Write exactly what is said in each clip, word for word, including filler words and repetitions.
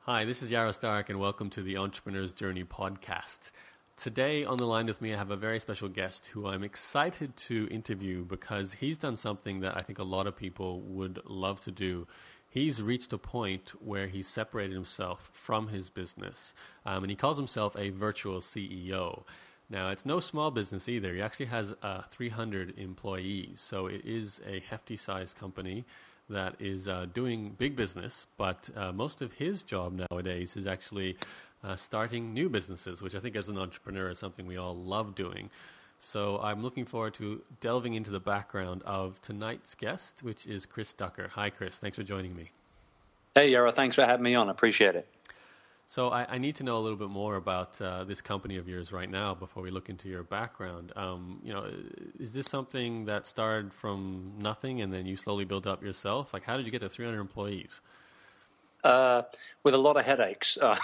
Hi, this is Yaro Stark, and welcome to the Entrepreneur's Journey podcast. Today on the line with me, I have a very special guest who I'm excited to interview because he's done something that I think a lot of people would love to do. He's reached a point where he's separated himself from his business, um, and he calls himself a virtual C E O. Now, it's no small business either. He actually has uh, three hundred employees, so it is a hefty-sized company that is uh, doing big business, but uh, most of his job nowadays is actually uh, starting new businesses, which I think as an entrepreneur is something we all love doing. So I'm looking forward to delving into the background of tonight's guest, which is Chris Ducker. Hi, Chris. Thanks for joining me. Hey, Yara. Thanks for having me on. I appreciate it. So I, I need to know a little bit more about uh, this company of yours right now before we look into your background. Um, you know, is this something that started from nothing and then you slowly built up yourself? Like, how did you get to three hundred employees? Uh, with a lot of headaches. Uh,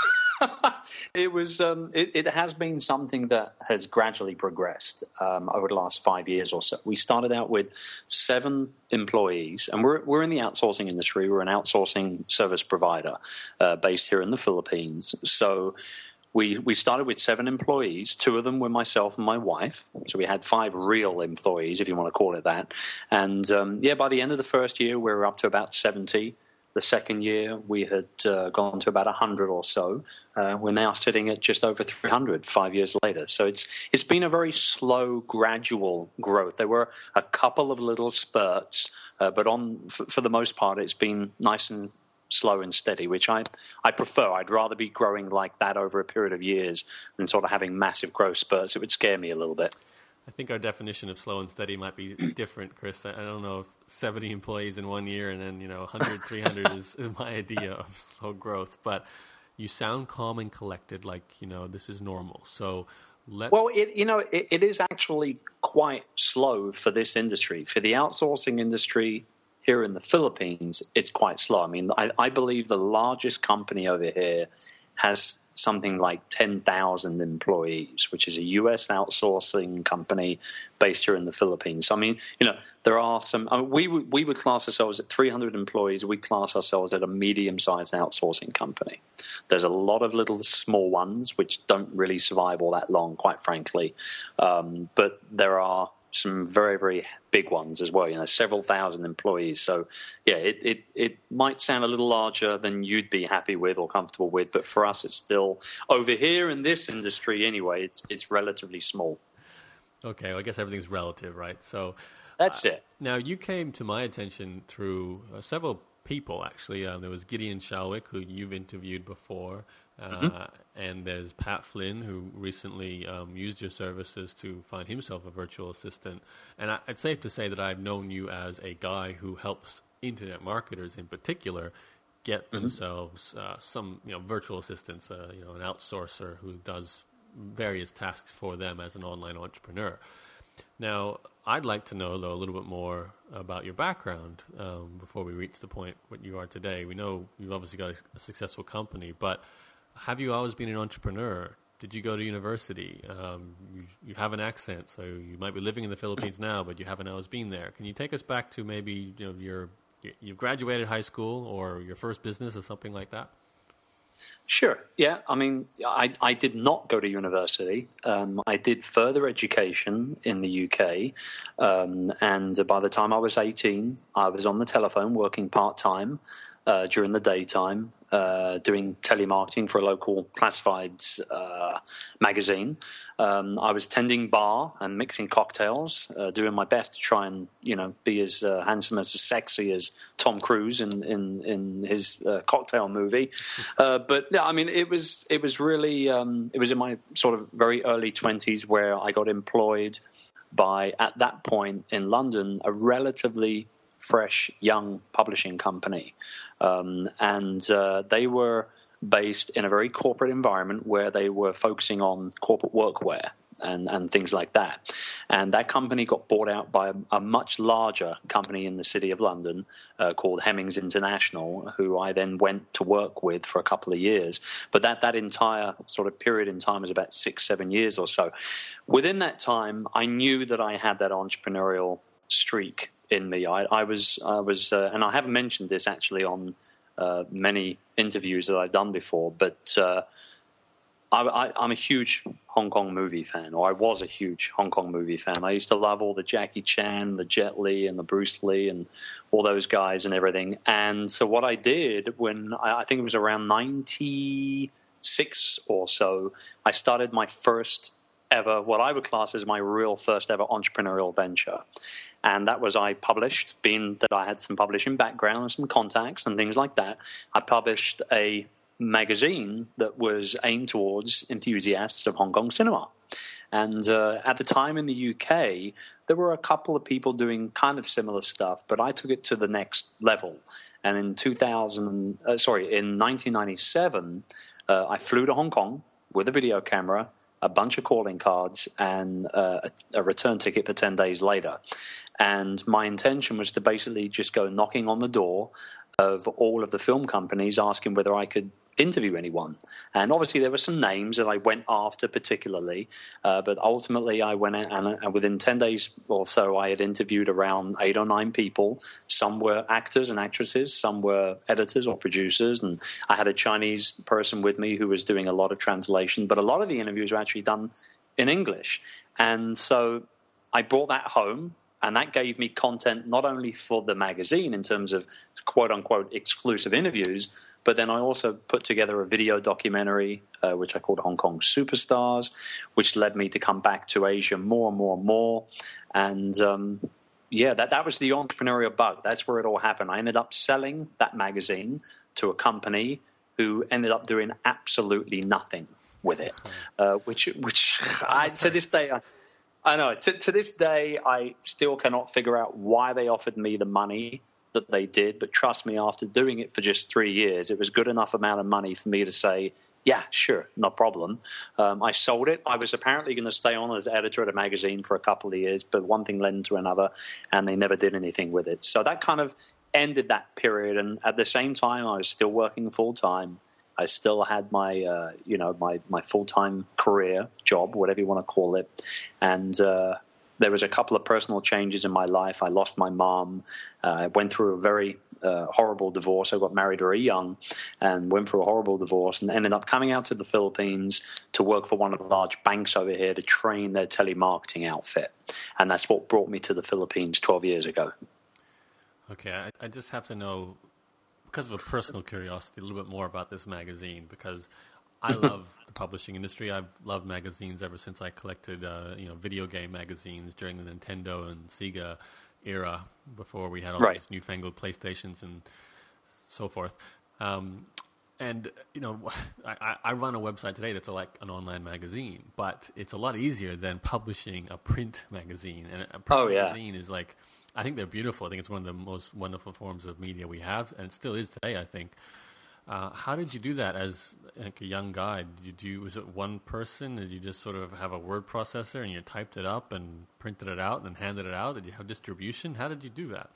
it was. Um, it, it has been something that has gradually progressed um, over the last five years or so. We started out with seven employees, and we're we're in the outsourcing industry. We're an outsourcing service provider uh, based here in the Philippines. So we we started with seven employees. Two of them were myself and my wife. So we had five real employees, if you want to call it that. And um, yeah, by the end of the first year, we were up to about seventy. The second year, we had uh, gone to about one hundred or so. Uh, we're now sitting at just over three hundred five years later. So it's it's been a very slow, gradual growth. There were a couple of little spurts, uh, but on for, for the most part, it's been nice and slow and steady, which I, I prefer. I'd rather be growing like that over a period of years than sort of having massive growth spurts. It would scare me a little bit. I think our definition of slow and steady might be different, Chris. I don't know if seventy employees in one year and then, you know, one hundred, three hundred is, is my idea of slow growth. But you sound calm and collected, like, you know, this is normal. So let's... Well, it, you know, it, it is actually quite slow for this industry. For the outsourcing industry here in the Philippines, it's quite slow. I mean, I, I believe the largest company over here has something like ten thousand employees, which is a U S outsourcing company based here in the Philippines. I mean, you know, there are some, I mean, we, would, we would class ourselves at three hundred employees. We class ourselves at a medium-sized outsourcing company. There's a lot of little small ones which don't really survive all that long, quite frankly. Um, but there are some very, very big ones as well, you know, several thousand employees. So, yeah, it, it, it might sound a little larger than you'd be happy with or comfortable with, but for us, it's still, over here in this industry anyway, it's it's relatively small. Okay, well, I guess everything's relative, right? So That's uh, it. Now, you came to my attention through uh, several people, actually. Uh, there was Gideon Shalwick, who you've interviewed before. Uh, mm-hmm. And there's Pat Flynn, who recently um, used your services to find himself a virtual assistant. And I, it's safe to say that I've known you as a guy who helps internet marketers in particular get mm-hmm. themselves uh, some, you know, virtual assistants, uh, you know, an outsourcer who does various tasks for them as an online entrepreneur. Now, I'd like to know, though, a little bit more about your background um, before we reach the point what you are today. We know you've obviously got a, a successful company, but have you always been an entrepreneur? Did you go to university? Um, you, you have an accent, so you might be living in the Philippines now, but you haven't always been there. Can you take us back to maybe, you know, your you graduated high school or your first business or something like that? Sure. Yeah. I mean, I, I did not go to university. Um, I did further education in the U K. Um, and by the time I was eighteen, I was on the telephone working part-time uh, during the daytime, uh, doing telemarketing for a local classifieds uh, magazine. Um, I was tending bar and mixing cocktails, uh, doing my best to try and, you know, be as uh, handsome, as sexy as Tom Cruise in in, in his uh, cocktail movie. Uh, but yeah, I mean, it was it was really um, it was in my sort of very early twenties where I got employed by, at that point in London, a relatively fresh young publishing company, um, and uh, they were based in a very corporate environment where they were focusing on corporate workwear and, and things like that. And that company got bought out by a, a much larger company in the city of London uh, called Hemmings International, who I then went to work with for a couple of years. But that, that entire sort of period in time was about six, seven years or so. Within that time, I knew that I had that entrepreneurial streak in me. I, I was, I was, uh, and I haven't mentioned this actually on uh, many interviews that I've done before, but uh, I, I, I'm a huge Hong Kong movie fan, or I was a huge Hong Kong movie fan. I used to love all the Jackie Chan, the Jet Li, and the Bruce Lee, and all those guys and everything. And so what I did when, I, I think it was around ninety-six or so, I started my first ever, what I would class as my real first ever entrepreneurial venture. And that was I published, being that I had some publishing background and some contacts and things like that, I published a magazine that was aimed towards enthusiasts of Hong Kong cinema. And uh, at the time in the U K, there were a couple of people doing kind of similar stuff, but I took it to the next level. And in two thousand, uh, sorry, in nineteen ninety-seven, uh, I flew to Hong Kong with a video camera, a bunch of calling cards, and uh, a, a return ticket for ten days later. And my intention was to basically just go knocking on the door of all of the film companies asking whether I could interview anyone. And obviously there were some names that I went after particularly, uh, but ultimately I went in and, and within ten days or so I had interviewed around eight or nine people. Some were actors and actresses, some were editors or producers, and I had a Chinese person with me who was doing a lot of translation, but a lot of the interviews were actually done in English. And so I brought that home, and that gave me content not only for the magazine in terms of quote-unquote exclusive interviews, but then I also put together a video documentary, uh, which I called Hong Kong Superstars, which led me to come back to Asia more and more and more. And, um, yeah, that, that was the entrepreneurial bug. That's where it all happened. I ended up selling that magazine to a company who ended up doing absolutely nothing with it, uh, which, which I, to this day... I, I know. To, to this day, I still cannot figure out why they offered me the money that they did. But trust me, after doing it for just three years, it was good enough amount of money for me to say, yeah, sure, no problem. Um, I sold it. I was apparently going to stay on as editor of the magazine for a couple of years, but one thing led into another, and they never did anything with it. So that kind of ended that period. And at the same time, I was still working full-time. I still had my, uh, you know, my, my full-time career, job, whatever you want to call it. And uh, there was a couple of personal changes in my life. I lost my mom. Uh, I went through a very uh, horrible divorce. I got married very young and went through a horrible divorce and ended up coming out to the Philippines to work for one of the large banks over here to train their telemarketing outfit. And that's what brought me to the Philippines twelve years ago. Okay, I, I just have to know, because of a personal curiosity, a little bit more about this magazine, because I love the publishing industry. I've loved magazines ever since I collected, uh, you know, video game magazines during the Nintendo and Sega era, before we had all right. these newfangled PlayStations and so forth. Um, and, you know, I, I run a website today that's like an online magazine, but it's a lot easier than publishing a print magazine. And a print oh, yeah. magazine is like, I think they're beautiful. I think it's one of the most wonderful forms of media we have, and it still is today, I think. Uh, how did you do that as like a young guy? Did you do, was it one person? Did you just sort of have a word processor and you typed it up and printed it out and then handed it out? Did you have distribution? How did you do that?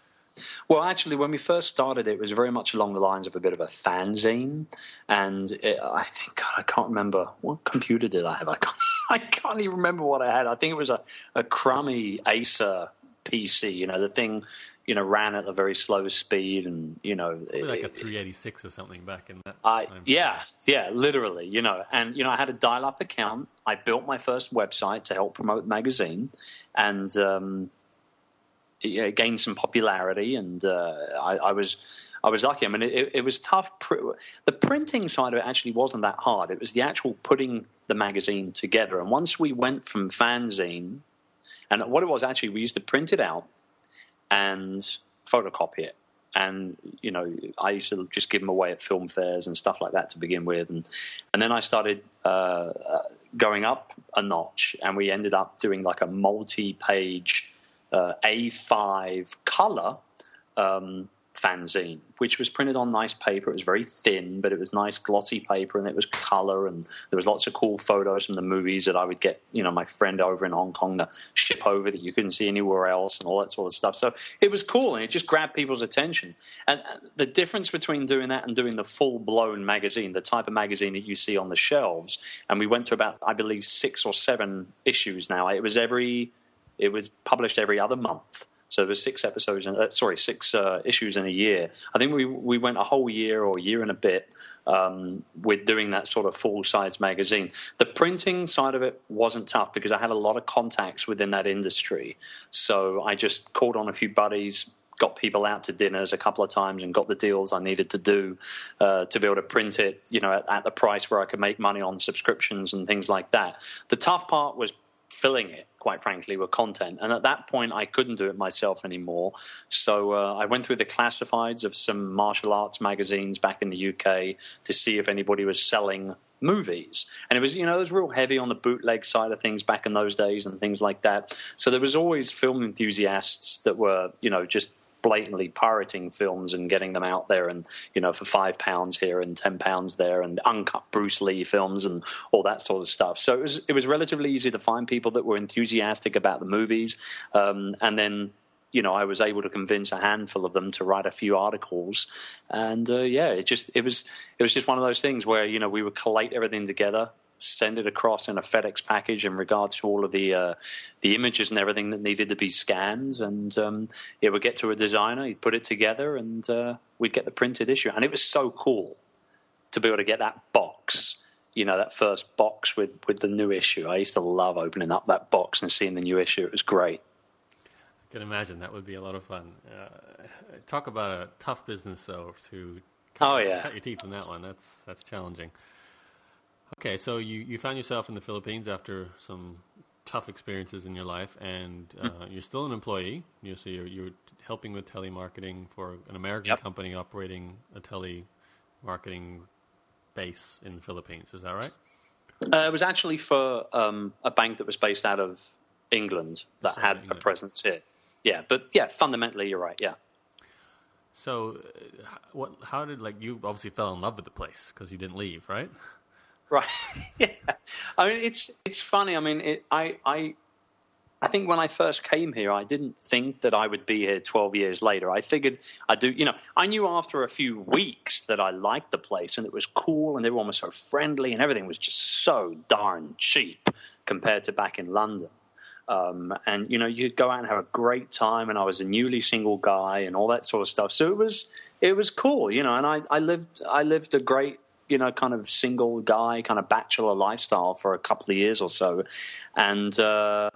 Well, actually, when we first started, it was very much along the lines of a bit of a fanzine. And it, I think, God, I can't remember. What computer did I have? I can't, I can't even remember what I had. I think it was a, a crummy Acer P C, you know, the thing, you know, ran at a very slow speed, and you know, it, like a three eighty-six or something back in that I, time. Yeah, yeah, literally, you know, and you know, I had a dial-up account. I built my first website to help promote the magazine, and um, it gained some popularity, and uh, I, I was. I was lucky. I mean, it, it was tough. The printing side of it actually wasn't that hard. It was the actual putting the magazine together. And once we went from fanzine, and what it was actually, we used to print it out and photocopy it. And, you know, I used to just give them away at film fairs and stuff like that to begin with. And, and then I started uh, going up a notch, and we ended up doing like a multi-page uh, A five color um fanzine, which was printed on nice paper. It was very thin, but it was nice glossy paper, and it was color, and there was lots of cool photos from the movies that I would get, you know, my friend over in Hong Kong to ship over that you couldn't see anywhere else, and all that sort of stuff. So it was cool, and it just grabbed people's attention. And the difference between doing that and doing the full-blown magazine, the type of magazine that you see on the shelves, and we went to about, I believe, six or seven issues now. It was every, it was published every other month. So there were six episodes, in, uh, sorry, six uh, issues in a year. I think we we went a whole year or a year and a bit um, with doing that sort of full-size magazine. The printing side of it wasn't tough because I had a lot of contacts within that industry. So I just called on a few buddies, got people out to dinners a couple of times and got the deals I needed to do uh, to be able to print it, you know, at, at the price where I could make money on subscriptions and things like that. The tough part was filling it, quite frankly, with content. And at that point, I couldn't do it myself anymore. So uh, I went through the classifieds of some martial arts magazines back in the U K to see if anybody was selling movies. And it was, you know, it was real heavy on the bootleg side of things back in those days and things like that. So there was always film enthusiasts that were, you know, just blatantly pirating films and getting them out there, and you know, for five pounds here and ten pounds there, and uncut Bruce Lee films and all that sort of stuff. So it was it was relatively easy to find people that were enthusiastic about the movies, um, and then you know I was able to convince a handful of them to write a few articles, and uh, yeah, it just it was it was just one of those things where you know we would collate everything together, send it across in a FedEx package in regards to all of the uh, the images and everything that needed to be scanned, and um, it would get to a designer, he'd put it together, and uh, we'd get the printed issue. And it was so cool to be able to get that box, you know, that first box with, with the new issue. I used to love opening up that box and seeing the new issue. It was great. I can imagine that would be a lot of fun. Uh, talk about a tough business, though, to cut, oh, yeah. cut your teeth in that one. That's that's challenging. Okay, so you, you found yourself in the Philippines after some tough experiences in your life, and uh, mm. you're still an employee. You so you're you're helping with telemarketing for an American yep. company operating a telemarketing base in the Philippines. Is that right? Uh, it was actually for um, a bank that was based out of England that Sorry, had England. a presence here. Yeah, but yeah, fundamentally you're right. Yeah. So, uh, what? How did like you obviously fell in love with the place because you didn't leave, right? Right. Yeah. I mean, it's it's funny. I mean, it, I I I think when I first came here, I didn't think that I would be here twelve years later. I figured I'd do. You know, I knew after a few weeks that I liked the place and it was cool and everyone was so friendly and everything was just so darn cheap compared to back in London. Um, and you know, you'd go out and have a great time. And I was a newly single guy and all that sort of stuff. So it was it was cool. You know, and I, I lived I lived a great, you know, kind of single guy, kind of bachelor lifestyle for a couple of years or so. And uh,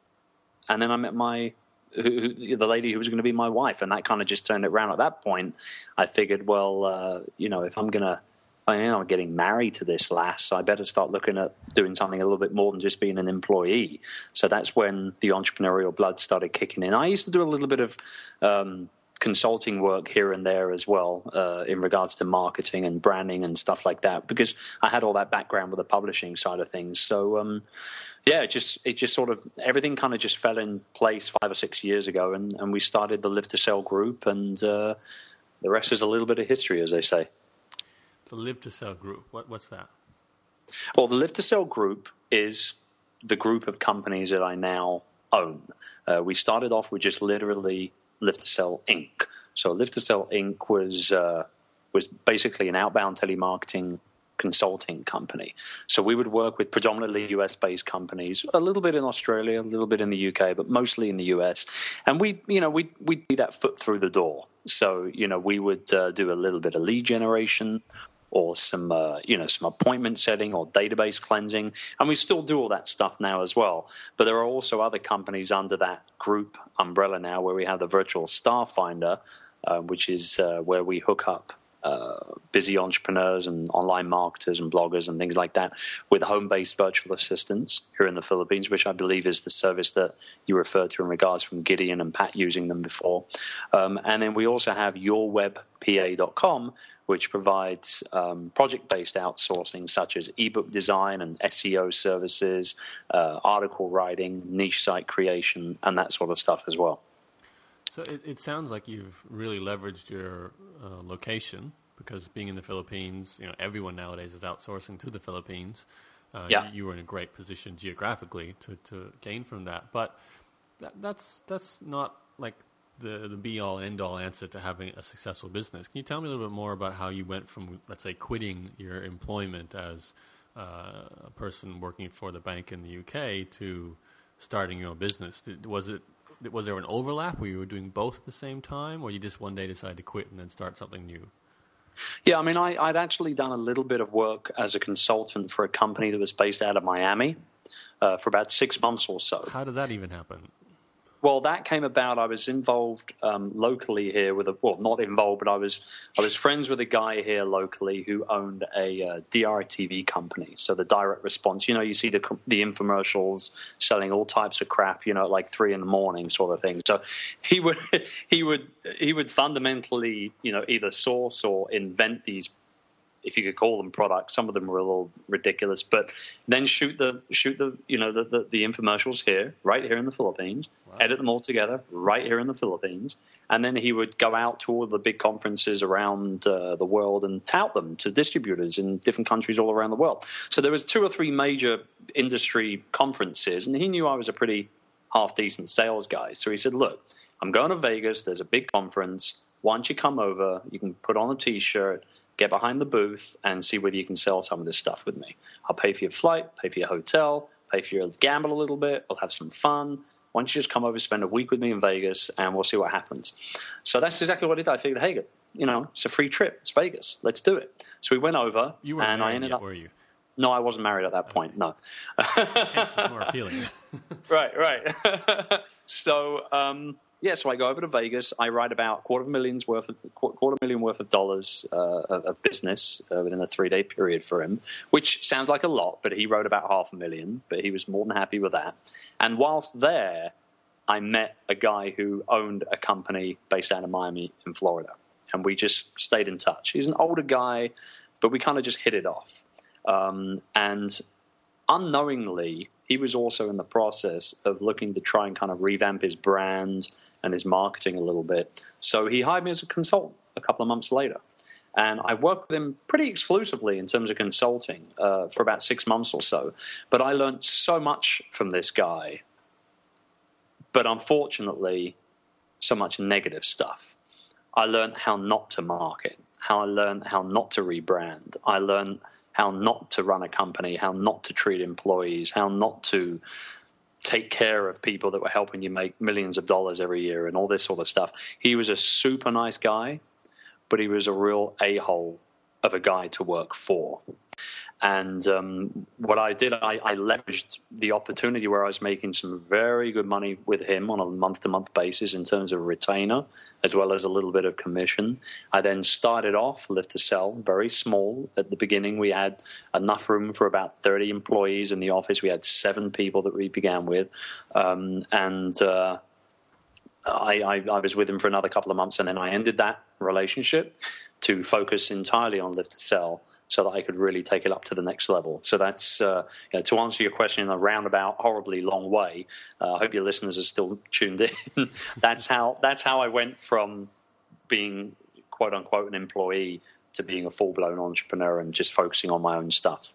and then I met my, who, who, the lady who was going to be my wife, and that kind of just turned it around. At that point, I figured, well, uh, you know, if I'm going to, I mean, I'm getting married to this lass, so I better start looking at doing something a little bit more than just being an employee. So that's when the entrepreneurial blood started kicking in. I used to do a little bit of um consulting work here and there as well uh, in regards to marketing and branding and stuff like that, because I had all that background with the publishing side of things. So um, yeah, it just it just sort of everything kind of just fell in place five or six years ago, and, and we started the Live to Sell group, and uh, the rest is a little bit of history, as they say. The Live to Sell group, what what's that? Well, the Live to Sell group is the group of companies that I now own. Uh, we started off with just literally Live to Sell Incorporated. So Live to Sell Incorporated was uh, was basically an outbound telemarketing consulting company. So we would work with predominantly U S-based companies, a little bit in Australia, a little bit in the U K, but mostly in the U S. And we, you know, we we'd be that foot through the door. So you know, we would uh, do a little bit of lead generation, or some, uh, you know, some appointment setting or database cleansing. And we still do all that stuff now as well. But there are also other companies under that group umbrella now where we have the Virtual Staff Finder, uh, which is uh, where we hook up uh, busy entrepreneurs and online marketers and bloggers and things like that with home-based virtual assistants here in the Philippines, which I believe is the service that you referred to in regards from Gideon and Pat using them before. Um, and then we also have your web p a dot com, which provides um, project-based outsourcing such as ebook design and S E O services, uh, article writing, niche site creation, and that sort of stuff as well. So it, it sounds like you've really leveraged your uh, location, because being in the Philippines, you know, everyone nowadays is outsourcing to the Philippines. Uh, yeah. you, you were in a great position geographically to, to gain from that. But that, that's that's not like the, the be-all, end-all answer to having a successful business. Can you tell me a little bit more about how you went from, let's say, quitting your employment as uh, a person working for the bank in the U K to starting your own business? Did, was it was there an overlap where you were doing both at the same time, or you just one day decided to quit and then start something new? Yeah, I mean, I, I'd actually done a little bit of work as a consultant for a company that was based out of Miami uh, for about six months or so. How did that even happen? Well, that came about. I was involved um, locally here with a well, not involved, but I was I was friends with a guy here locally who owned a uh, D R T V company. So the direct response, you know, you see the the infomercials selling all types of crap, you know, at like three in the morning, sort of thing. So he would he would he would fundamentally, you know, either source or invent these, if you could call them products. Some of them were a little ridiculous, but then shoot the shoot the you know the, the, the infomercials here, right here in the Philippines, wow. Edit them all together right here in the Philippines, and then he would go out to all the big conferences around uh, the world and tout them to distributors in different countries all around the world. So there was two or three major industry conferences, and he knew I was a pretty half decent sales guy. So he said, "Look, I'm going to Vegas. There's a big conference. Why don't you come over? You can put on a T-shirt, get behind the booth, and see whether you can sell some of this stuff with me. I'll pay for your flight, pay for your hotel, pay for your gamble a little bit. We'll have some fun. Why don't you just come over, spend a week with me in Vegas, and we'll see what happens." So that's exactly what I did. I figured, hey, you know, it's a free trip. It's Vegas. Let's do it. So we went over. You weren't and married I ended yet, up, were you? No, I wasn't married at that point, okay. No. Hence it's more appealing. Right, right. so... Um, Yeah, so I go over to Vegas. I write about quarter of a million's worth of quarter million worth of dollars uh, of, of business uh, within a three day period for him, which sounds like a lot, but he wrote about half a million. But he was more than happy with that. And whilst there, I met a guy who owned a company based out of Miami in Florida, and we just stayed in touch. He's an older guy, but we kind of just hit it off. Um, and unknowingly, he was also in the process of looking to try and kind of revamp his brand and his marketing a little bit. So he hired me as a consultant a couple of months later. And I worked with him pretty exclusively in terms of consulting uh, for about six months or so. But I learned so much from this guy. But unfortunately, so much negative stuff. I learned how not to market, how I learned how not to rebrand. I learned how not to run a company, how not to treat employees, how not to take care of people that were helping you make millions of dollars every year and all this sort of stuff. He was a super nice guy, but he was a real a-hole of a guy to work for. And um, what I did, I, I leveraged the opportunity where I was making some very good money with him on a month-to-month basis in terms of retainer, as well as a little bit of commission. I then started off Lift to Sell, very small. At the beginning, we had enough room for about thirty employees in the office. We had seven people that we began with. Um, and uh, I, I, I was with him for another couple of months, and then I ended that relationship to focus entirely on Lift to Sell, so that I could really take it up to the next level. So that's, uh, you know, to answer your question in a roundabout, horribly long way. Uh, I hope your listeners are still tuned in. that's how that's how I went from being, quote unquote, an employee to being a full-blown entrepreneur and just focusing on my own stuff.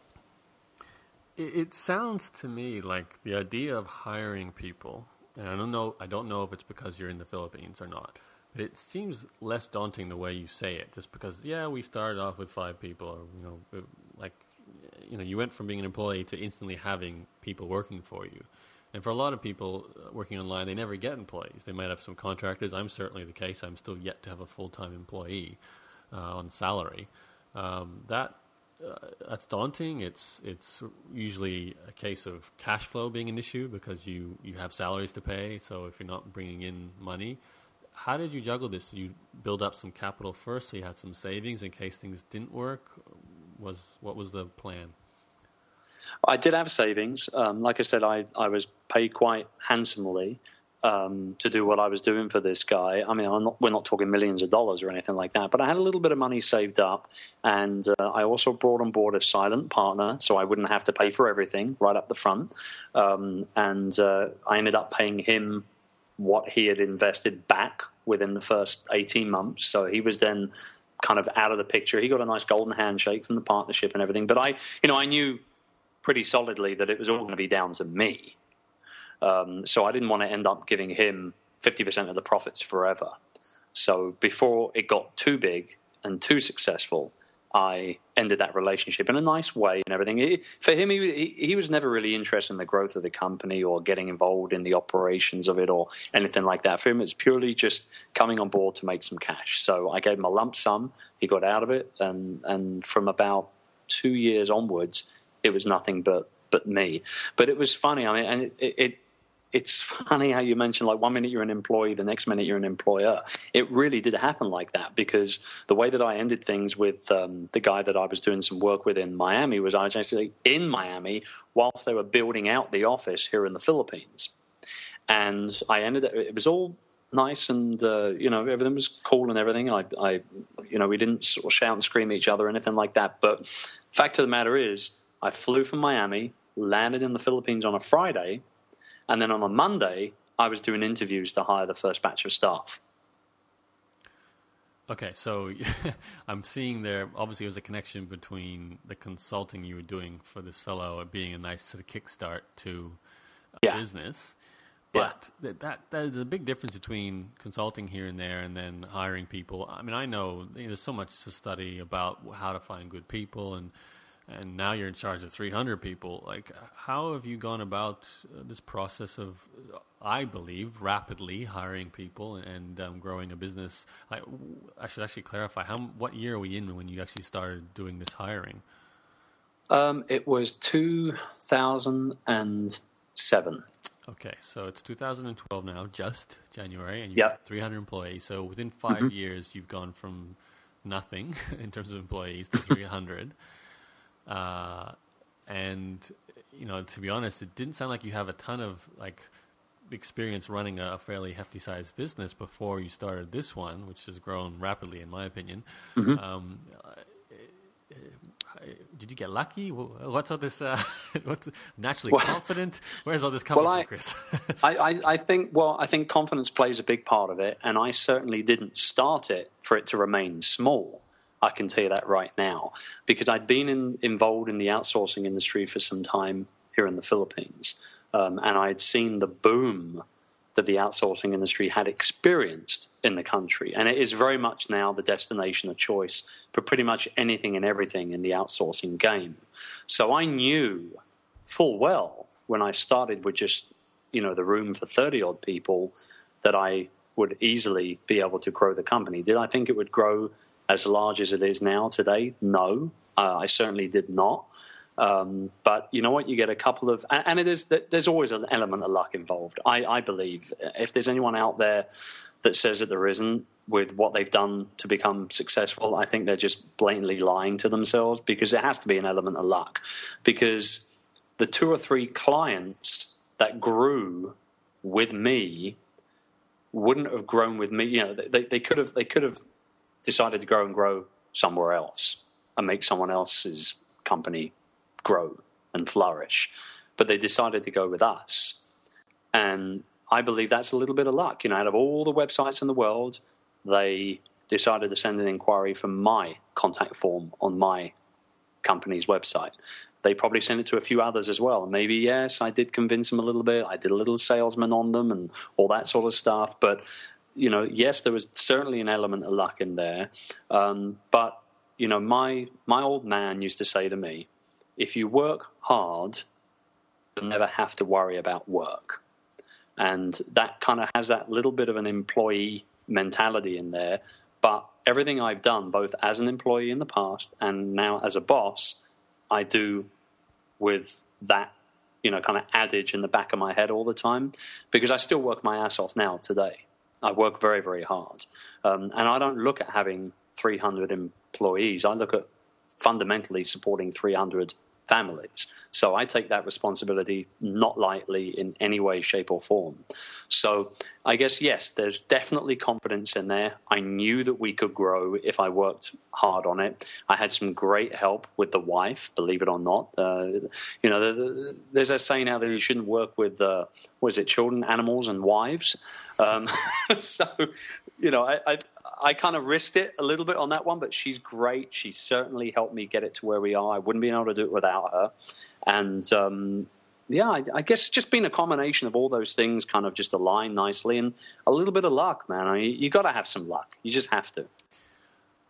It, it sounds to me like the idea of hiring people, and I don't know, I don't know if it's because you're in the Philippines or not, it seems less daunting the way you say it, just because, yeah, we started off with five people, or, you know, like, you know, you went from being an employee to instantly having people working for you. And for a lot of people working online, they never get employees. They might have some contractors. I'm certainly the case. I'm still yet to have a full-time employee uh, on salary. Um, that uh, that's daunting. It's it's usually a case of cash flow being an issue because you, you have salaries to pay. So if you're not bringing in money, how did you juggle this? Did you build up some capital first, so you had some savings in case things didn't work? Was what was the plan? I did have savings. Um, like I said, I, I was paid quite handsomely um, to do what I was doing for this guy. I mean, I'm not, we're not talking millions of dollars or anything like that, but I had a little bit of money saved up, and uh, I also brought on board a silent partner so I wouldn't have to pay for everything right up the front. Um, and uh, I ended up paying him what he had invested back within the first eighteen months. So he was then kind of out of the picture. He got a nice golden handshake from the partnership and everything. But I, you know, I knew pretty solidly that it was all going to be down to me. Um, so I didn't want to end up giving him fifty percent of the profits forever. So before it got too big and too successful, I ended that relationship in a nice way and everything. It, for him, he, he was never really interested in the growth of the company or getting involved in the operations of it or anything like that. For him, it's purely just coming on board to make some cash. So I gave him a lump sum. He got out of it, and and from about two years onwards, it was nothing but but me. But it was funny. I mean, and it. it It's funny how you mentioned, like, one minute you're an employee, the next minute you're an employer. It really did happen like that, because the way that I ended things with um, the guy that I was doing some work with in Miami was I was actually in Miami whilst they were building out the office here in the Philippines. And I ended it, it was all nice and, uh, you know, everything was cool and everything. I, I, you know, we didn't sort of shout and scream at each other or anything like that. But fact of the matter is, I flew from Miami, landed in the Philippines on a Friday, and then on a Monday, I was doing interviews to hire the first batch of staff. Okay, so I'm seeing there, obviously, there's a connection between the consulting you were doing for this fellow being a nice sort of kickstart to a yeah. business. But yeah. that there's a big difference between consulting here and there and then hiring people. I mean, I know, you know there's so much to study about how to find good people, and And now you're in charge of three hundred people. Like, how have you gone about uh, this process of, I believe, rapidly hiring people and um, growing a business? Like, I should actually clarify, how what year are we in when you actually started doing this hiring? Um, it was two thousand seven. Okay, so it's two thousand twelve now, just January, and you've yep. got three hundred employees. So within five mm-hmm. years, you've gone from nothing in terms of employees to three hundred. Uh, and, you know, to be honest, it didn't sound like you have a ton of, like, experience running a fairly hefty-sized business before you started this one, which has grown rapidly, in my opinion. Mm-hmm. Um, did you get lucky? What's all this, uh, what's naturally well, confident? Where's all this coming well, from, I, Chris? I, I, I think, well, I think confidence plays a big part of it, and I certainly didn't start it for it to remain small. I can tell you that right now, because I'd been in, involved in the outsourcing industry for some time here in the Philippines, um, and I'd seen the boom that the outsourcing industry had experienced in the country. And it is very much now the destination of choice for pretty much anything and everything in the outsourcing game. So I knew full well when I started with just, you know, the room for thirty-odd people that I would easily be able to grow the company. Did I think it would grow as large as it is now today? No, uh, I certainly did not. Um, but you know what? You get a couple of, and, and it is, there's always an element of luck involved. I, I believe if there's anyone out there that says that there isn't with what they've done to become successful, I think they're just blatantly lying to themselves, because it has to be an element of luck. Because the two or three clients that grew with me wouldn't have grown with me. You know, they, they could have, they could have decided to grow and grow somewhere else and make someone else's company grow and flourish. But they decided to go with us. And I believe that's a little bit of luck. You know, out of all the websites in the world, they decided to send an inquiry from my contact form on my company's website. They probably sent it to a few others as well. Maybe, yes, I did convince them a little bit. I did a little salesman on them and all that sort of stuff. But you know, yes, there was certainly an element of luck in there. Um, but, you know, my my old man used to say to me, if you work hard, you'll never have to worry about work. And that kind of has that little bit of an employee mentality in there. But everything I've done, both as an employee in the past and now as a boss, I do with that, you know, kind of adage in the back of my head all the time, because I still work my ass off now today. I work very, very hard. Um, and I don't look at having three hundred employees. I look at fundamentally supporting three hundred families. So I take that responsibility not lightly in any way, shape, or form. So I guess, yes, there's definitely confidence in there. I knew that we could grow if I worked hard on it. I had some great help with the wife, believe it or not. Uh, you know, there's a saying out there, you shouldn't work with, uh, what is it, children, animals, and wives. Um, so, you know, I, I, I kind of risked it a little bit on that one, but she's great. She certainly helped me get it to where we are. I wouldn't be able to do it without her. And, um, yeah, I, I guess it's just been a combination of all those things kind of just align nicely, and a little bit of luck, man. I mean, you got to have some luck. You just have to.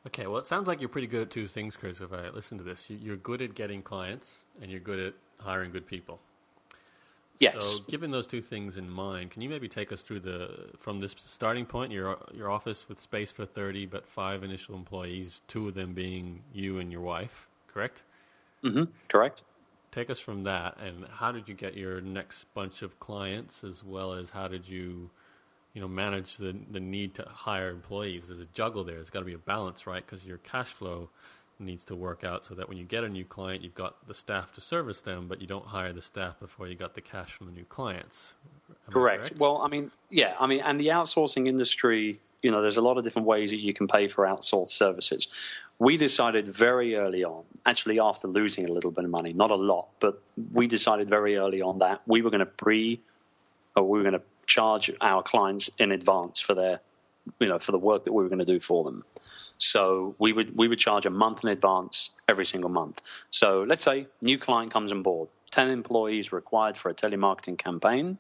Okay, well, it sounds like you're pretty good at two things, Chris, if I listen to this. You're good at getting clients, and you're good at hiring good people. Yes. So given those two things in mind, can you maybe take us through the, from this starting point, your your office with space for thirty, but five initial employees, two of them being you and your wife, correct? Mm-hmm. Correct. Take us from that, and how did you get your next bunch of clients, as well as how did you... you know, manage the the need to hire employees? There's a juggle there. There's got to be a balance, right? Because your cash flow needs to work out so that when you get a new client, you've got the staff to service them, but you don't hire the staff before you got the cash from the new clients. Am Correct. correct. Well, I mean, yeah, I mean, and the outsourcing industry, you know, there's a lot of different ways that you can pay for outsourced services. We decided very early on, actually after losing a little bit of money, not a lot, but we decided very early on that we were going to pre, or we were going to charge our clients in advance for their, you know, for the work that we were going to do for them. So we would we would charge a month in advance every single month. So let's say new client comes on board, ten employees required for a telemarketing campaign.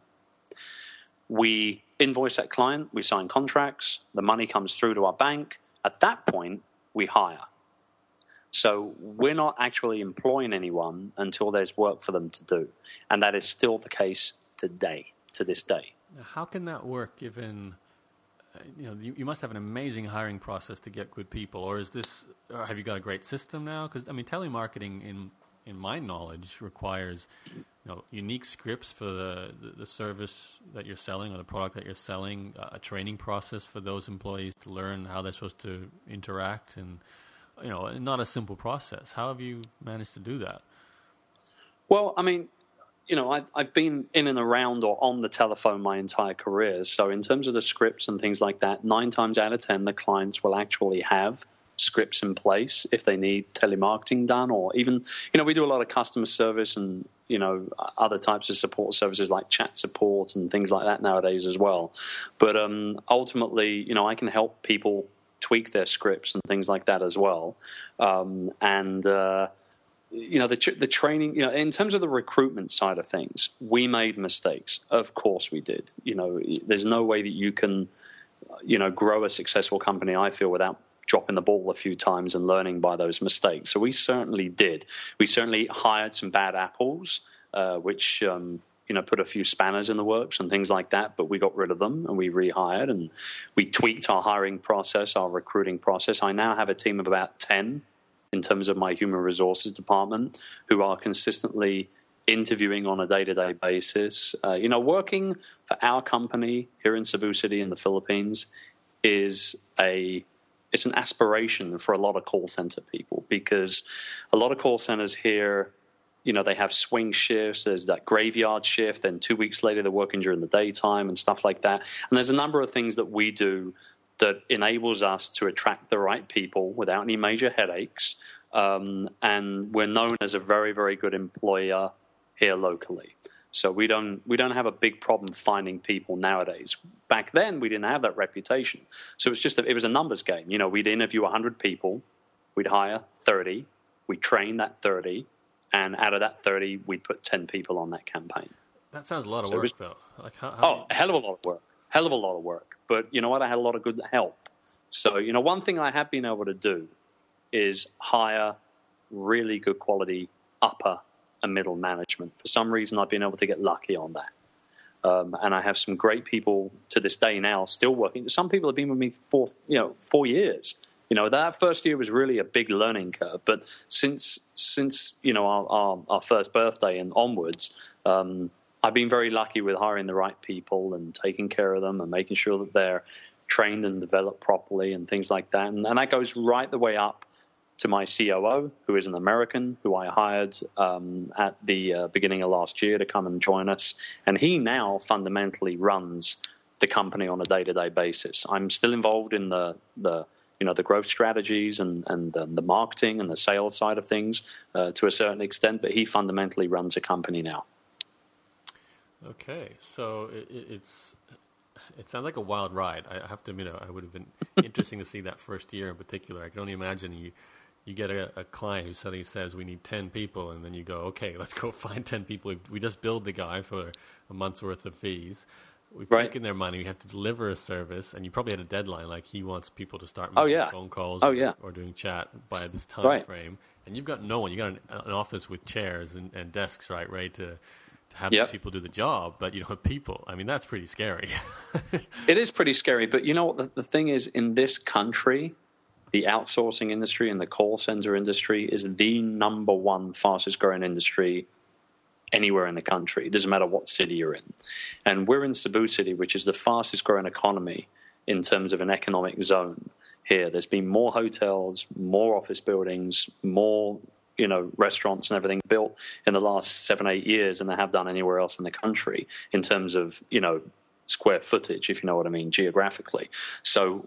We invoice that client, we sign contracts, the money comes through to our bank. At that point, we hire. So we're not actually employing anyone until there's work for them to do. And that is still the case today, to this day. How can that work given, uh, you know, you, you must have an amazing hiring process to get good people, or is this, or have you got a great system now? Because, I mean, telemarketing, in in my knowledge, requires, you know, unique scripts for the, the, the service that you're selling or the product that you're selling, uh, a training process for those employees to learn how they're supposed to interact, and, you know, not a simple process. How have you managed to do that? Well, I mean, you know, I, I've been in and around or on the telephone my entire career. So in terms of the scripts and things like that, nine times out of ten, the clients will actually have scripts in place if they need telemarketing done, or even, you know, we do a lot of customer service and, you know, other types of support services like chat support and things like that nowadays as well. But um, ultimately, you know, I can help people tweak their scripts and things like that as well. Um, and, uh, You know, the the training, you know, in terms of the recruitment side of things, we made mistakes. Of course we did. You know, there's no way that you can, you know, grow a successful company, I feel, without dropping the ball a few times and learning by those mistakes. So we certainly did. We certainly hired some bad apples, uh, which, um, you know, put a few spanners in the works and things like that, but we got rid of them and we rehired and we tweaked our hiring process, our recruiting process. I now have a team of about ten in terms of my human resources department, who are consistently interviewing on a day-to-day basis. Uh, you know, working for our company here in Cebu City in the Philippines is a it's an aspiration for a lot of call center people, because a lot of call centers here, you know, they have swing shifts. There's that graveyard shift. Then two weeks later, they're working during the daytime and stuff like that. And there's a number of things that we do that enables us to attract the right people without any major headaches. Um, and we're known as a very, very good employer here locally. So we don't we don't have a big problem finding people nowadays. Back then, we didn't have that reputation. So it's just a, it was a numbers game. You know, we'd interview one hundred people, we'd hire thirty, we'd train that thirty, and out of that thirty, we'd put ten people on that campaign. That sounds a lot of so work, was, though. Like how, how oh, you... a hell of a lot of work. Hell of a lot of work. But you know what? I had a lot of good help. So, you know, one thing I have been able to do is hire really good quality upper and middle management. For some reason, I've been able to get lucky on that. Um, and I have some great people to this day now still working. Some people have been with me for, you know, four years. You know, that first year was really a big learning curve. But since, since you know, our, our, our first birthday and onwards, um, I've been very lucky with hiring the right people and taking care of them and making sure that they're trained and developed properly and things like that. And, and that goes right the way up to my C O O, who is an American, who I hired um, at the uh, beginning of last year to come and join us. And he now fundamentally runs the company on a day-to-day basis. I'm still involved in the, the you know, the growth strategies and, and um, the marketing and the sales side of things uh, to a certain extent, but he fundamentally runs a company now. Okay, so it, it's it sounds like a wild ride. I have to admit, I would have been interesting to see that first year in particular. I can only imagine you you get a, a client who suddenly says we need ten people, and then you go, okay, let's go find ten people. We just billed the guy for a month's worth of fees. we've right. taken their money. We have to deliver a service, and you probably had a deadline. Like he wants people to start oh, making yeah. phone calls oh, or, yeah. or doing chat by this time right. frame, and you've got no one. You got an, an office with chairs and, and desks, right, ready to to have yep. these people do the job, but you don't have people. I mean, that's pretty scary. It is pretty scary, but you know what? The, the thing is, in this country, the outsourcing industry and the call center industry is the number one fastest growing industry anywhere in the country. It doesn't matter what city you're in. And we're in Cebu City, which is the fastest growing economy in terms of an economic zone here. There's been more hotels, more office buildings, more you know, restaurants and everything built in the last seven, eight years than they have done anywhere else in the country in terms of, you know, square footage, if you know what I mean, geographically. So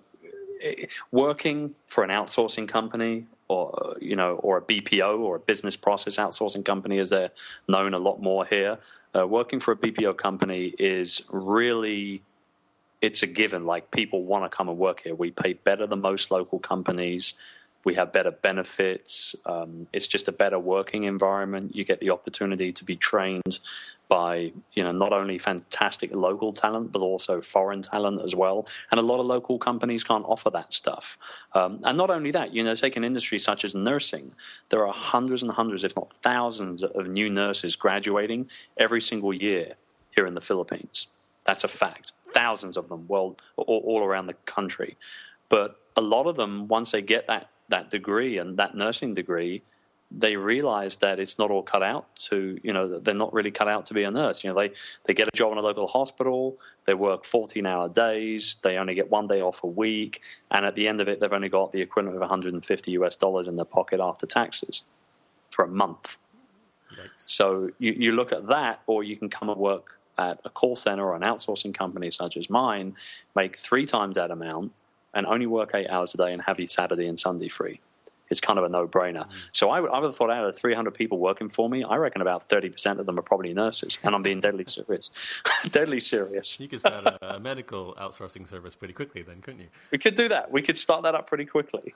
working for an outsourcing company or, you know, or a B P O or a business process outsourcing company, as they're known a lot more here, uh, working for a B P O company is really, it's a given. Like, people want to come and work here. We pay better than most local companies. We have better benefits. Um, it's just a better working environment. You get the opportunity to be trained by, you know, not only fantastic local talent, but also foreign talent as well. And a lot of local companies can't offer that stuff. Um, and not only that, you know, take an industry such as nursing. There are hundreds and hundreds, if not thousands, of new nurses graduating every single year here in the Philippines. That's a fact. Thousands of them, well, all, all around the country. But a lot of them, once they get that that degree and that nursing degree, they realize that it's not all cut out to, you know, they're not really cut out to be a nurse. You know, they, they get a job in a local hospital, they work fourteen hour days, they only get one day off a week, and at the end of it, they've only got the equivalent of one hundred fifty US dollars in their pocket after taxes for a month. Yikes. So you, you look at that, or you can come and work at a call center or an outsourcing company such as mine, make three times that amount, and only work eight hours a day and have your Saturday and Sunday free. It's kind of a no-brainer. Mm-hmm. So I, I would have thought out of three hundred people working for me, I reckon about thirty percent of them are probably nurses, and I'm being deadly serious. Deadly serious. You could start a, a medical outsourcing service pretty quickly then, couldn't you? We could do that. We could start that up pretty quickly.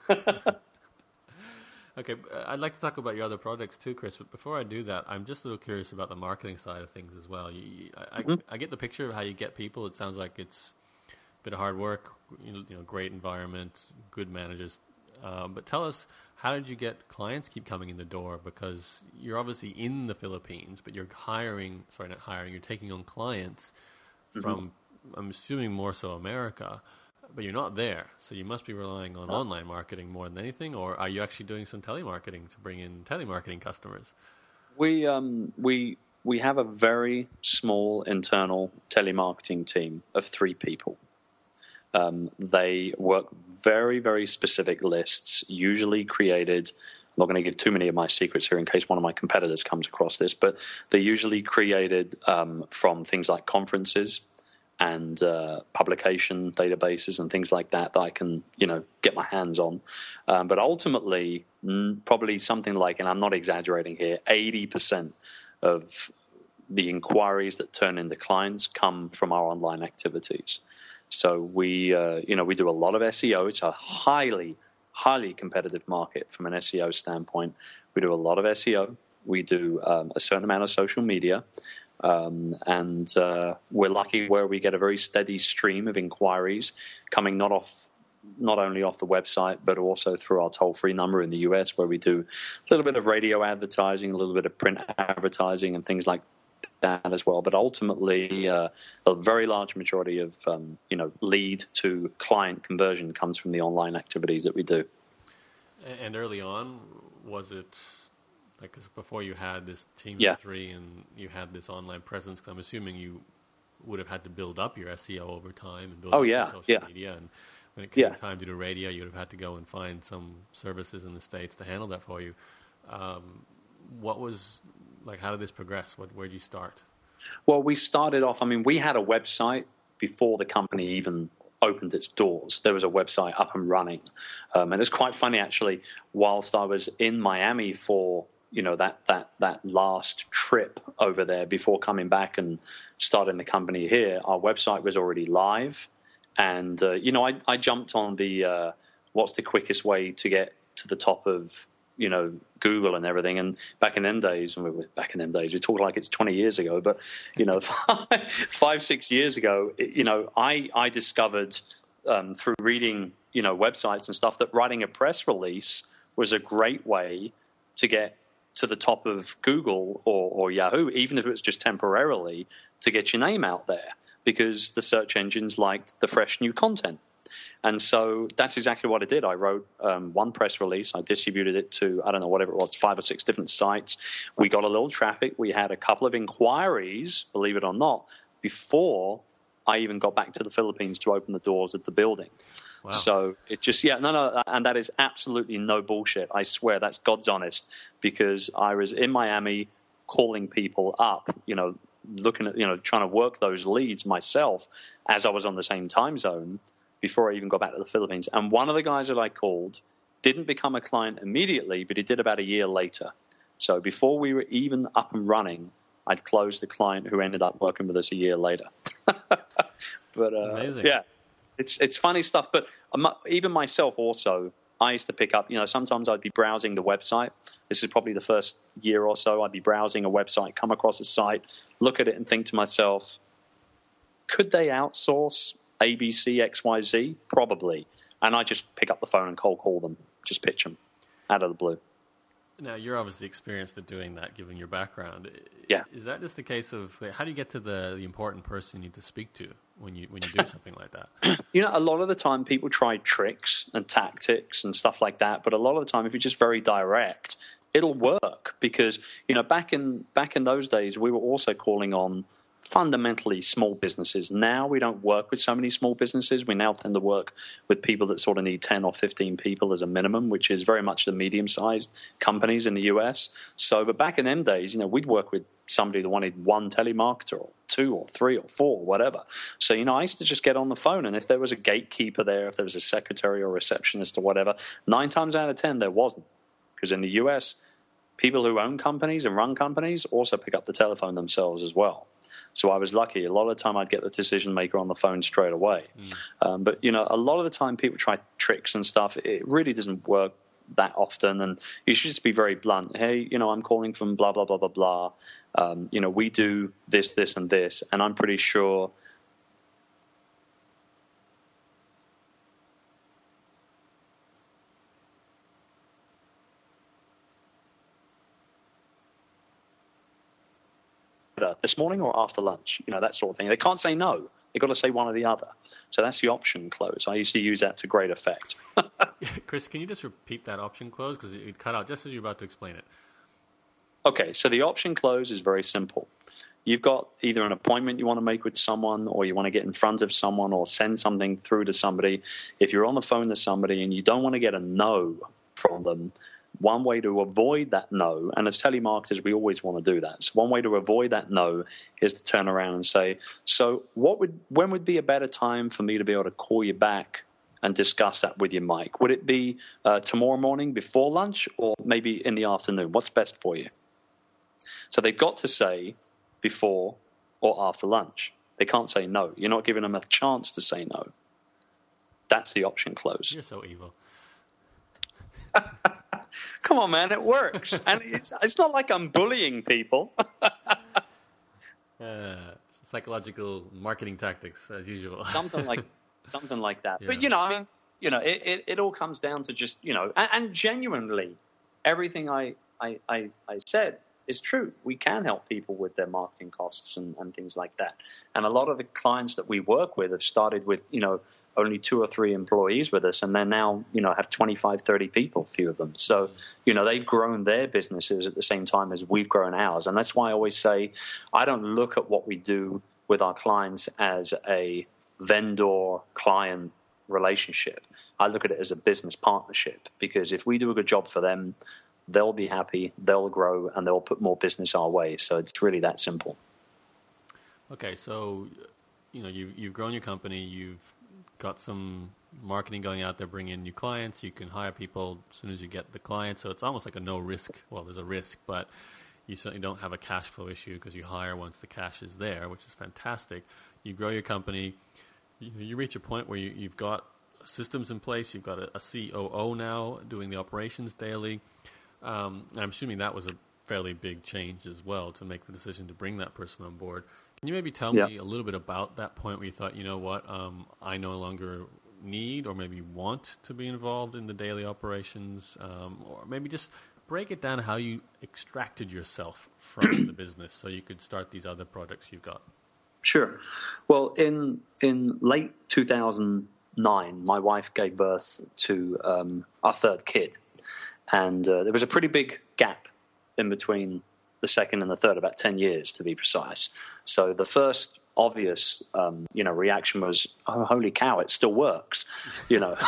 Okay, I'd like to talk about your other projects too, Chris, but before I do that, I'm just a little curious about the marketing side of things as well. You, I, mm-hmm. I, I get the picture of how you get people. It sounds like it's a bit of hard work, you know, you know great environment, good managers. Um, but tell us, how did you get clients keep coming in the door? Because you're obviously in the Philippines, but you're hiring, sorry, not hiring, you're taking on clients mm-hmm. from, I'm assuming more so America, but you're not there. So you must be relying on oh. online marketing more than anything, or are you actually doing some telemarketing to bring in telemarketing customers? We, um, we, we have a very small internal telemarketing team of three people. Um, they work very, very specific lists, usually created. I'm not going to give too many of my secrets here in case one of my competitors comes across this, but they're usually created um, from things like conferences and uh, publication databases and things like that that I can, you know, get my hands on. Um, but ultimately, probably something like, and I'm not exaggerating here, eighty percent of the inquiries that turn into clients come from our online activities. So we, uh, you know, we do a lot of S E O. It's a highly, highly competitive market from an S E O standpoint. We do a lot of S E O. We do um, a certain amount of social media, um, and uh, we're lucky where we get a very steady stream of inquiries coming not off, not only off the website, but also through our toll-free number in the U S, where we do a little bit of radio advertising, a little bit of print advertising, and things like that as well. But ultimately, uh, a very large majority of um, you know lead to client conversion comes from the online activities that we do. And early on, was it like, cause before you had this team yeah. of three and you had this online presence? Cause I'm assuming you would have had to build up your S E O over time and build oh, up yeah, your social yeah. media. And when it came yeah. time to do radio, you would have had to go and find some services in the States to handle that for you. Um, what was Like, how did this progress? What, where did you start? Well, we started off, I mean, we had a website before the company even opened its doors. There was a website up and running. Um, and it's quite funny, actually, whilst I was in Miami for, you know, that, that, that last trip over there before coming back and starting the company here, our website was already live. And, uh, you know, I, I jumped on the, uh, what's the quickest way to get to the top of you know, Google and everything. And back in them days, and we were back in them days, we talk like it's twenty years ago, but, you know, five, five six years ago, you know, I, I discovered um, through reading, you know, websites and stuff that writing a press release was a great way to get to the top of Google or, or Yahoo, even if it was just temporarily, to get your name out there, because the search engines liked the fresh new content. And so that's exactly what I did. I wrote um, one press release. I distributed it to, I don't know, whatever it was, five or six different sites. We got a little traffic. We had a couple of inquiries, believe it or not, before I even got back to the Philippines to open the doors of the building. Wow. So it just, yeah, no, no, and that is absolutely no bullshit. I swear that's God's honest, because I was in Miami calling people up, you know, looking at, you know, trying to work those leads myself as I was on the same time zone before I even got back to the Philippines. And one of the guys that I called didn't become a client immediately, but he did about a year later. So before we were even up and running, I'd closed the client who ended up working with us a year later. But uh, Amazing. Yeah, it's it's funny stuff. But even myself also, I used to pick up, you know, sometimes I'd be browsing the website. This is probably the first year or so. I'd be browsing a website, come across a site, look at it and think to myself, could they outsource A B C, X Y Z? Probably. And I just pick up the phone and cold call them, just pitch them out of the blue. Now, you're obviously experienced at doing that, given your background. Yeah. Is that just a case of, how do you get to the, the important person you need to speak to when you when you do something like that? You know, a lot of the time people try tricks and tactics and stuff like that, but a lot of the time if you're just very direct, it'll work, because, you know, back in back in those days, we were also calling on fundamentally small businesses. Now we don't work with so many small businesses. We now tend to work with people that sort of need ten or fifteen people as a minimum, which is very much the medium-sized companies in the U S. So, but back in them days, you know, we'd work with somebody that wanted one telemarketer or two or three or four, whatever. So, you know, I used to just get on the phone, and if there was a gatekeeper there, if there was a secretary or receptionist or whatever, nine times out of ten there wasn't. Because in the U S, people who own companies and run companies also pick up the telephone themselves as well. So I was lucky. A lot of the time I'd get the decision maker on the phone straight away. Mm. Um, but, you know, a lot of the time people try tricks and stuff. It really doesn't work that often. And you should just be very blunt. Hey, you know, I'm calling from blah, blah, blah, blah, blah. Um, you know, we do this, this, and this. And I'm pretty sure this morning or after lunch, you know, that sort of thing. They can't say no. They've got to say one or the other. So that's the option close. I used to use that to great effect. Chris, can you just repeat that option close? Because it cut out just as you're about to explain it. Okay, so the option close is very simple. You've got either an appointment you want to make with someone, or you want to get in front of someone or send something through to somebody. If you're on the phone to somebody and you don't want to get a no from them, one way to avoid that no, and as telemarketers, we always want to do that. So one way to avoid that no is to turn around and say, so what would, when would be a better time for me to be able to call you back and discuss that with you, Mike? Would it be uh, tomorrow morning before lunch, or maybe in the afternoon? What's best for you? So they've got to say before or after lunch. They can't say no. You're not giving them a chance to say no. That's the option close. You're so evil. Come on, man, it works. And it's, it's not like I'm bullying people. uh, psychological marketing tactics, as usual. something like something like that. Yeah. But, you know, I mean, you know, it, it, it all comes down to just, you know, and, and genuinely, everything I, I, I, I said is true. We can help people with their marketing costs and, and things like that. And a lot of the clients that we work with have started with, you know, only two or three employees with us, and they now, you know, have twenty-five, thirty people, a few of them. So, you know, they've grown their businesses at the same time as we've grown ours. And that's why I always say I don't look at what we do with our clients as a vendor-client relationship. I look at it as a business partnership, because if we do a good job for them, they'll be happy, they'll grow, and they'll put more business our way. So it's really that simple. Okay, so, you know, you, you've grown your company, you've got some marketing going out there, bring in new clients, you can hire people as soon as you get the clients, so it's almost like a no risk. Well, there's a risk, but you certainly don't have a cash flow issue because you hire once the cash is there, which is fantastic. You grow your company, you, you reach a point where you, you've got systems in place, you've got a, a C O O now doing the operations daily. Um, I'm assuming that was a fairly big change as well to make the decision to bring that person on board. Can you maybe tell yeah. me a little bit about that point where you thought, you know what, um, I no longer need or maybe want to be involved in the daily operations, um, or maybe just break it down how you extracted yourself from the business so you could start these other projects you've got? Sure. Well, in in late two thousand nine, my wife gave birth to um, our third kid. And uh, there was a pretty big gap in between the second and the third, about ten years to be precise. So the first obvious, um, you know, reaction was, "Oh, holy cow, it still works!" You know,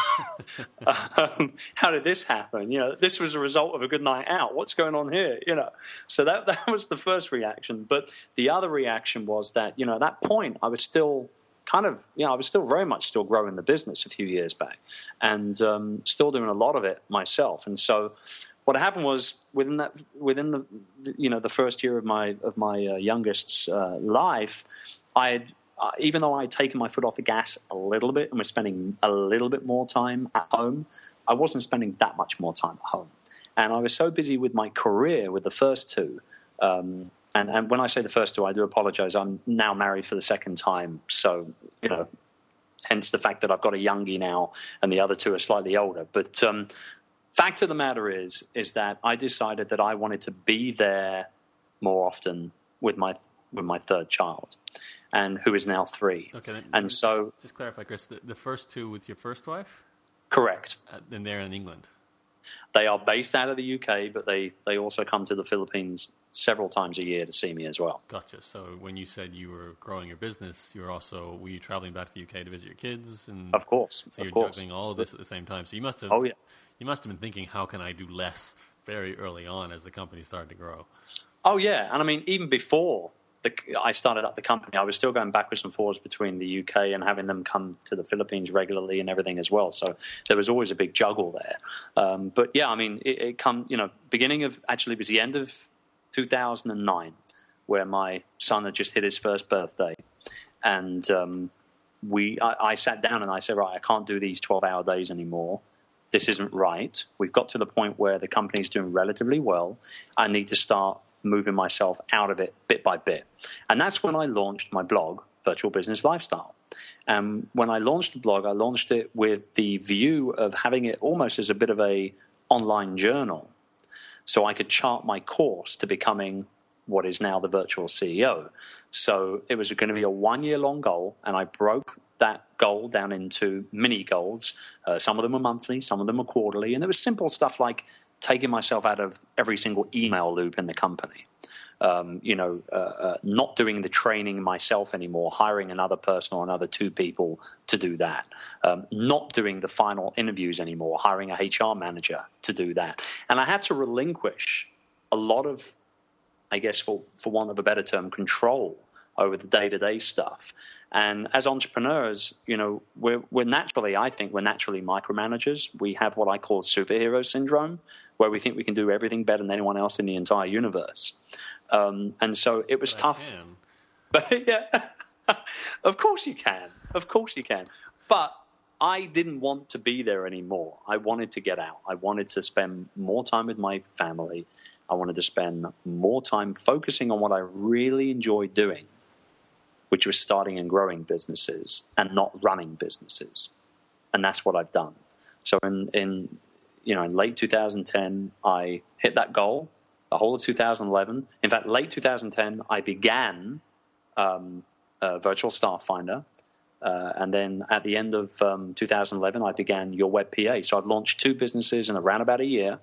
um, how did this happen? You know, this was a result of a good night out. What's going on here? You know, so that that was the first reaction. But the other reaction was that, you know, at that point, I was still kind of, you know, I was still very much still growing the business a few years back, and um, still doing a lot of it myself. And so, what happened was within that, within the, you know, the first year of my of my uh, youngest's uh, life, I had, uh, even though I had taken my foot off the gas a little bit and was spending a little bit more time at home, I wasn't spending that much more time at home, and I was so busy with my career with the first two. Um, And, and when I say the first two, I do apologize. I'm now married for the second time. So, you know, hence the fact that I've got a youngie now and the other two are slightly older. But um, fact of the matter is, is that I decided that I wanted to be there more often with my with my third child, and who is now three. Okay. Then, and so, just clarify, Chris, the, the first two with your first wife? Correct. Uh, and they're in England? They are based out of the U K, but they, they also come to the Philippines several times a year to see me as well. Gotcha. So when you said you were growing your business, you were also, were you traveling back to the U K to visit your kids? And of course. So of you're course. juggling all of this at the same time. So you must have, oh, yeah. you must have been thinking, how can I do less very early on as the company started to grow? Oh, yeah. And I mean, even before the, I started up the company, I was still going backwards and forwards between the U K and having them come to the Philippines regularly and everything as well. So there was always a big juggle there. Um, but yeah, I mean, it, it come, you know, beginning of, actually it was the end of two thousand nine where my son had just hit his first birthday. And um, we, I, I sat down and I said, right, I can't do these twelve hour days anymore. This isn't right. We've got to the point where the company's doing relatively well. I need to start moving myself out of it bit by bit. And that's when I launched my blog, Virtual Business Lifestyle. And when I launched the blog, I launched it with the view of having it almost as a bit of a online journal, so I could chart my course to becoming what is now the virtual C E O. So it was going to be a one-year-long goal, and I broke that goal down into mini goals. Uh, some of them were monthly, some of them were quarterly, and it was simple stuff like taking myself out of every single email loop in the company. Um, you know, uh, uh, not doing the training myself anymore, hiring another person or another two people to do that. Um, not doing the final interviews anymore, hiring a H R manager to do that. And I had to relinquish a lot of, I guess, for, for want of a better term, control over the day-to-day stuff. And as entrepreneurs, you know, we're, we're naturally, I think we're naturally micromanagers. We have what I call superhero syndrome, where we think we can do everything better than anyone else in the entire universe. Um, and so it was but tough. But yeah, of course you can. Of course you can. But I didn't want to be there anymore. I wanted to get out. I wanted to spend more time with my family. I wanted to spend more time focusing on what I really enjoyed doing, which was starting and growing businesses and not running businesses. And that's what I've done. So in, in you know, in late two thousand ten, I hit that goal. The whole of two thousand eleven, in fact, late two thousand ten, I began um, uh, Virtual Staff Finder. Uh, and then at the end of um, two thousand eleven, I began Your Web P A. So I've launched two businesses in around about a year,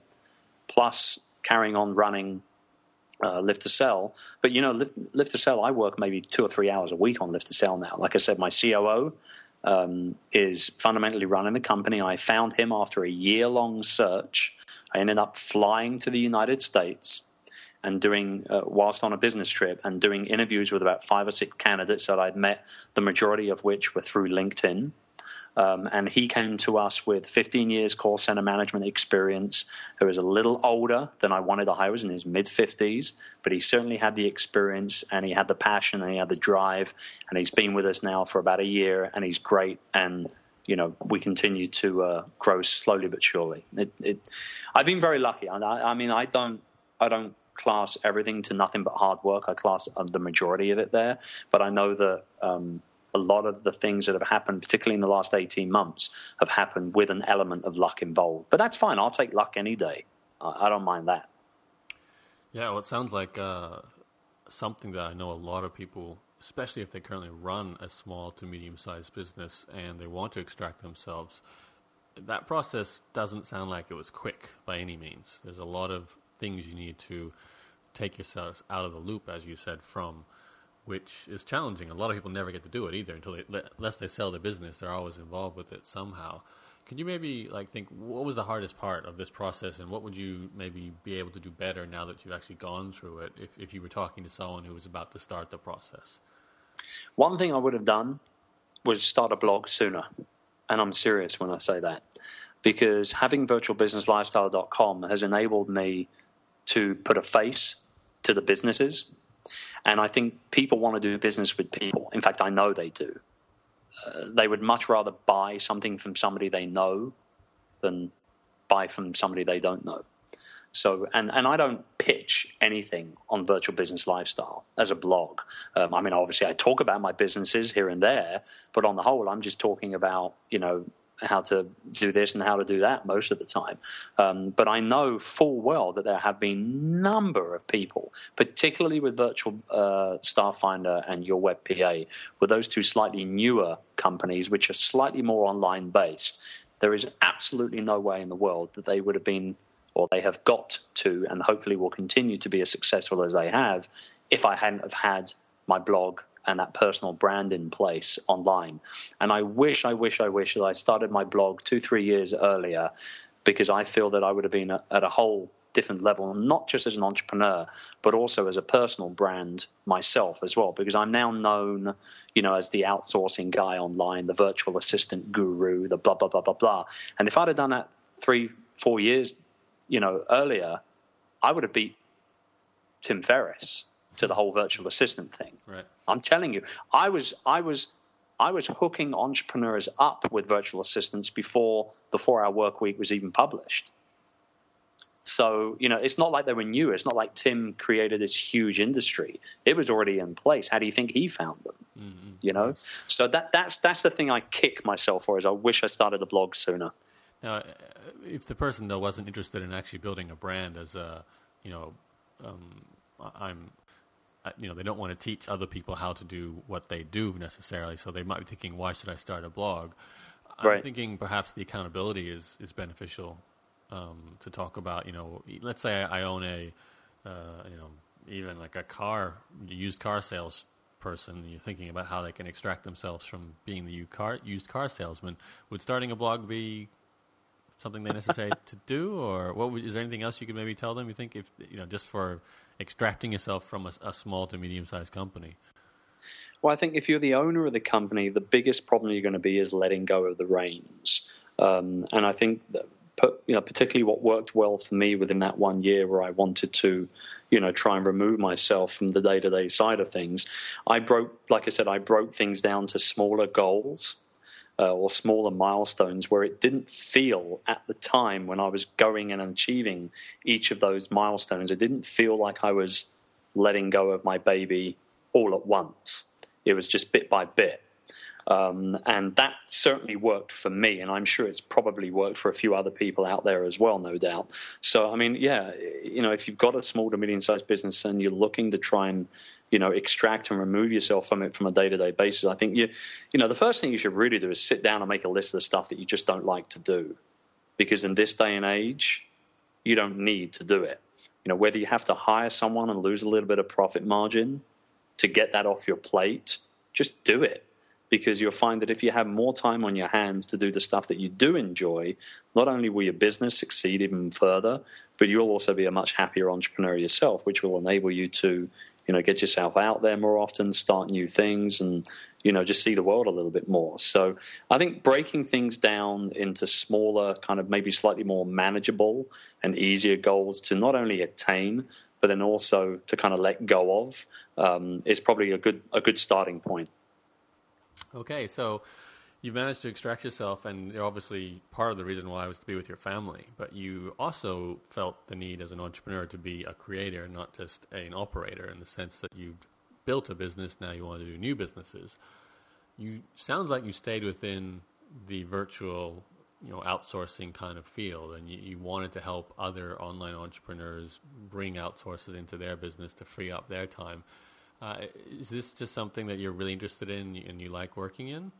plus carrying on running uh, Lift to Sell. But, you know, Lift, Lift to Sell, I work maybe two or three hours a week on Lift to Sell now. Like I said, my C O O um, is fundamentally running the company. I found him after a year-long search. I ended up flying to the United States and doing, uh, whilst on a business trip, and doing interviews with about five or six candidates that I'd met, the majority of which were through LinkedIn. Um, and he came to us with fifteen years call center management experience. He was a little older than I wanted to hire. He was in his mid-fifties, but he certainly had the experience, and he had the passion, and he had the drive, and he's been with us now for about a year, and he's great. And you know, we continue to uh, grow slowly but surely. It, it, I've been very lucky. I, I mean, I don't, I don't class everything to nothing but hard work. I class the majority of it there, but I know that um, a lot of the things that have happened, particularly in the last eighteen months, have happened with an element of luck involved. But that's fine. I'll take luck any day. I, I don't mind that. Yeah, well, it sounds like uh, something that I know a lot of people, especially if they currently run a small to medium-sized business and they want to extract themselves, that process doesn't sound like it was quick by any means. There's a lot of things you need to take yourselves out of the loop, as you said, from, which is challenging. A lot of people never get to do it either until they, unless they sell their business, they're always involved with it somehow. Could you maybe like think what was the hardest part of this process, and what would you maybe be able to do better now that you've actually gone through it, if, if you were talking to someone who was about to start the process? One thing I would have done was start a blog sooner. And I'm serious when I say that, because having virtual business lifestyle dot com has enabled me to put a face to the businesses. And I think people want to do business with people. In fact, I know they do. Uh, they would much rather buy something from somebody they know than buy from somebody they don't know. So, and, and I don't pitch anything on Virtual Business Lifestyle as a blog. Um, I mean, obviously I talk about my businesses here and there, but on the whole, I'm just talking about, you know, how to do this and how to do that most of the time. Um, but I know full well that there have been a number of people, particularly with Virtual uh, Staff Finder and Your Web P A, with those two slightly newer companies, which are slightly more online based. There is absolutely no way in the world that they would have been, or they have got to, and hopefully will continue to be as successful as they have, if I hadn't have had my blog and that personal brand in place online. And I wish, I wish, I wish that I started my blog two, three years earlier, because I feel that I would have been at a whole different level, not just as an entrepreneur, but also as a personal brand myself as well, because I'm now known, you know, as the outsourcing guy online, the virtual assistant guru, the blah, blah, blah, blah, blah. And if I'd have done that three, four years, you know, earlier, I would have beat Tim Ferriss to the whole virtual assistant thing. Right. I'm telling you, I was, I was, I was hooking entrepreneurs up with virtual assistants before the four-hour work week was even published. So, you know, it's not like they were new. It's not like Tim created this huge industry. It was already in place. How do you think he found them? Mm-hmm. You know, so that that's that's the thing I kick myself for. Is I wish I started the blog sooner. Now, if the person though wasn't interested in actually building a brand as a, you know, um, I'm. You know, they don't want to teach other people how to do what they do necessarily, so they might be thinking, why should I start a blog? I'm right. thinking perhaps the accountability is, is beneficial um, to talk about, you know, let's say I own a, uh, you know, even like a car, used car sales person, you're thinking about how they can extract themselves from being the used car, used car salesman. Would starting a blog be something they necessary to do, or what would, is there anything else you could maybe tell them, you think, if, you know, just for extracting yourself from a, a small to medium-sized company? Well, I think if you're the owner of the company, the biggest problem you're going to be is letting go of the reins. Um, and I think that, you know, particularly what worked well for me within that one year where I wanted to, you know, try and remove myself from the day-to-day side of things, I broke, like I said, I broke things down to smaller goals. Uh, or smaller milestones where it didn't feel at the time when I was going and achieving each of those milestones, it didn't feel like I was letting go of my baby all at once. It was just bit by bit. Um, and that certainly worked for me, and I'm sure it's probably worked for a few other people out there as well, no doubt. So, I mean, yeah, you know, if you've got a small to medium-sized business and you're looking to try and, you know, extract and remove yourself from it from a day-to-day basis, I think, you, you know, the first thing you should really do is sit down and make a list of the stuff that you just don't like to do. Because in this day and age, you don't need to do it. You know, whether you have to hire someone and lose a little bit of profit margin to get that off your plate, just do it. Because you'll find that if you have more time on your hands to do the stuff that you do enjoy, not only will your business succeed even further, but you'll also be a much happier entrepreneur yourself, which will enable you to, you know, get yourself out there more often, start new things, and, you know, just see the world a little bit more. So I think breaking things down into smaller, kind of maybe slightly more manageable and easier goals to not only attain, but then also to kind of let go of, um, is probably a good a good starting point. Okay, so you managed to extract yourself, and you're obviously part of the reason why was to be with your family, but you also felt the need as an entrepreneur to be a creator, not just an operator, in the sense that you've built a business, now you want to do new businesses. You sounds like you stayed within the virtual, you know, outsourcing kind of field, and you, you wanted to help other online entrepreneurs bring outsources into their business to free up their time. Uh, is this just something that you're really interested in and you like working in?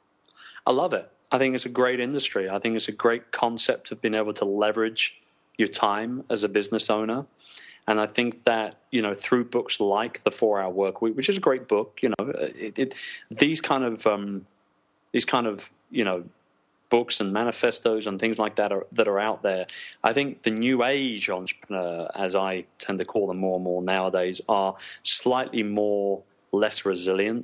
I love it. I think it's a great industry. I think it's a great concept of being able to leverage your time as a business owner. And I think that, you know, through books like The four-Hour Workweek, which is a great book, you know, it, it, these kind of, um, these kind of, you know, books and manifestos and things like that are, that are out there. I think the new age entrepreneur, as I tend to call them more and more nowadays, are slightly more less resilient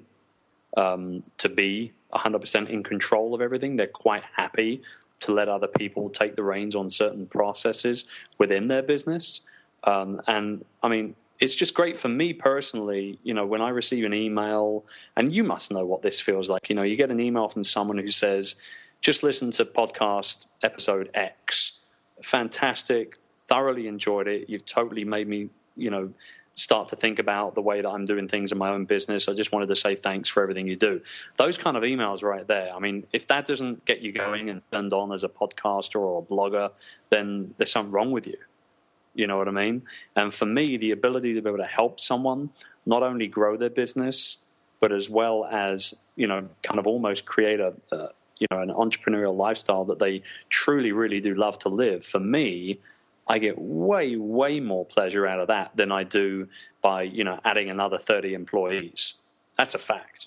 um, to be one hundred percent in control of everything. They're quite happy to let other people take the reins on certain processes within their business. Um, and I mean, it's just great for me personally, you know, when I receive an email, and you must know what this feels like, you know, you get an email from someone who says, just listen to podcast episode X. Fantastic. Thoroughly enjoyed it. You've totally made me, you know, start to think about the way that I'm doing things in my own business. I just wanted to say thanks for everything you do. Those kind of emails right there. I mean, if that doesn't get you going and turned on as a podcaster or a blogger, then there's something wrong with you. You know what I mean? And for me, the ability to be able to help someone not only grow their business, but as well as, you know, kind of almost create a, uh, you know, an entrepreneurial lifestyle that they truly, really do love to live. For me, I get way, way more pleasure out of that than I do by, you know, adding another thirty employees. That's a fact.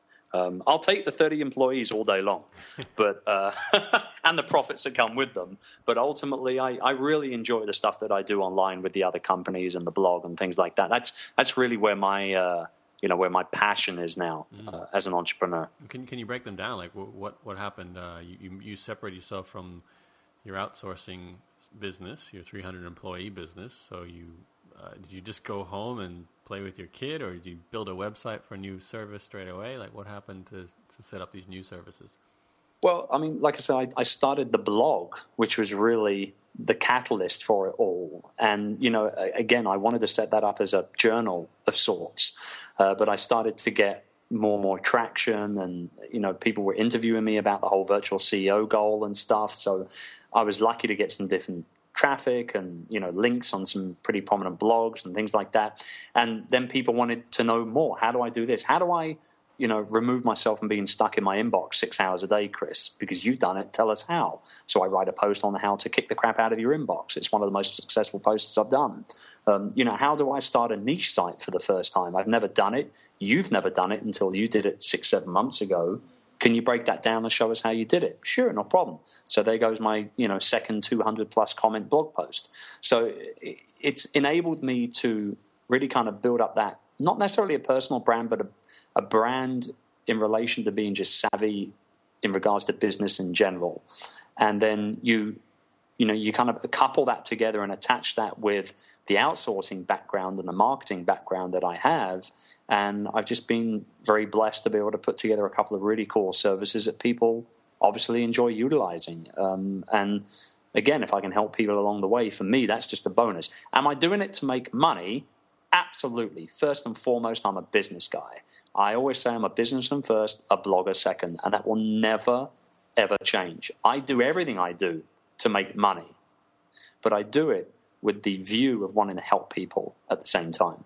Um, I'll take the thirty employees all day long, but uh, and the profits that come with them. But ultimately, I, I really enjoy the stuff that I do online with the other companies and the blog and things like that. That's that's really where my uh, you know where my passion is now mm. uh, as an entrepreneur. Can can you break them down? Like what what happened? Uh, you you separate yourself from your outsourcing business, your three hundred employee business. So you uh, did you just go home and play with your kid, or did you build a website for a new service straight away? Like what happened to, to set up these new services? Well, I mean, like I said, I, I started the blog, which was really the catalyst for it all. And, you know, again, I wanted to set that up as a journal of sorts. Uh, but I started to get more and more traction, and, you know, people were interviewing me about the whole virtual C E O goal and stuff. So I was lucky to get some different traffic and, you know, links on some pretty prominent blogs and things like that. And then people wanted to know more. How do I do this? How do I, you know, remove myself from being stuck in my inbox six hours a day, Chris? Because you've done it. Tell us how. So I write a post on how to kick the crap out of your inbox. It's one of the most successful posts I've done. Um, you know, how do I start a niche site for the first time? I've never done it. You've never done it until you did it six, seven months ago. Can you break that down and show us how you did it? Sure, no problem. So there goes my, you know, second two hundred plus comment blog post. So it's enabled me to really kind of build up that, not necessarily a personal brand, but a, a brand in relation to being just savvy in regards to business in general. And then you, you know, you kind of couple that together and attach that with the outsourcing background and the marketing background that I have. And I've just been very blessed to be able to put together a couple of really cool services that people obviously enjoy utilizing. Um, and again, if I can help people along the way, for me, that's just a bonus. Am I doing it to make money? Absolutely. First and foremost, I'm a business guy. I always say I'm a businessman first, a blogger second, and that will never, ever change. I do everything I do to make money, but I do it with the view of wanting to help people at the same time.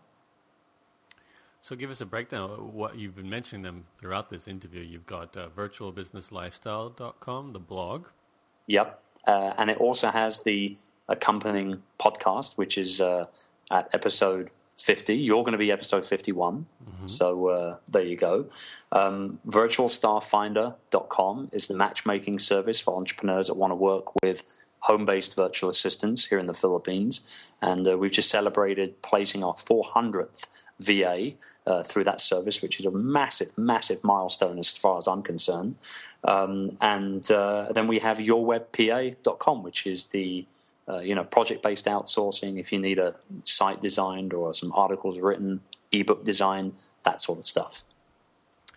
So give us a breakdown of what you've been mentioning them throughout this interview. You've got uh, virtual business lifestyle dot com, the blog. Yep. Uh, and it also has the accompanying podcast, which is uh, at episode fifty. You're going to be episode fifty-one. Mm-hmm. So uh, there you go. Um, virtual staff finder dot com is the matchmaking service for entrepreneurs that want to work with home-based virtual assistants here in the Philippines. And uh, we've just celebrated placing our four hundredth V A uh, through that service, which is a massive, massive milestone as far as I'm concerned. Um, and uh, then we have your web p a dot com, which is the uh, you know project-based outsourcing. If you need a site designed or some articles written, ebook design, that sort of stuff.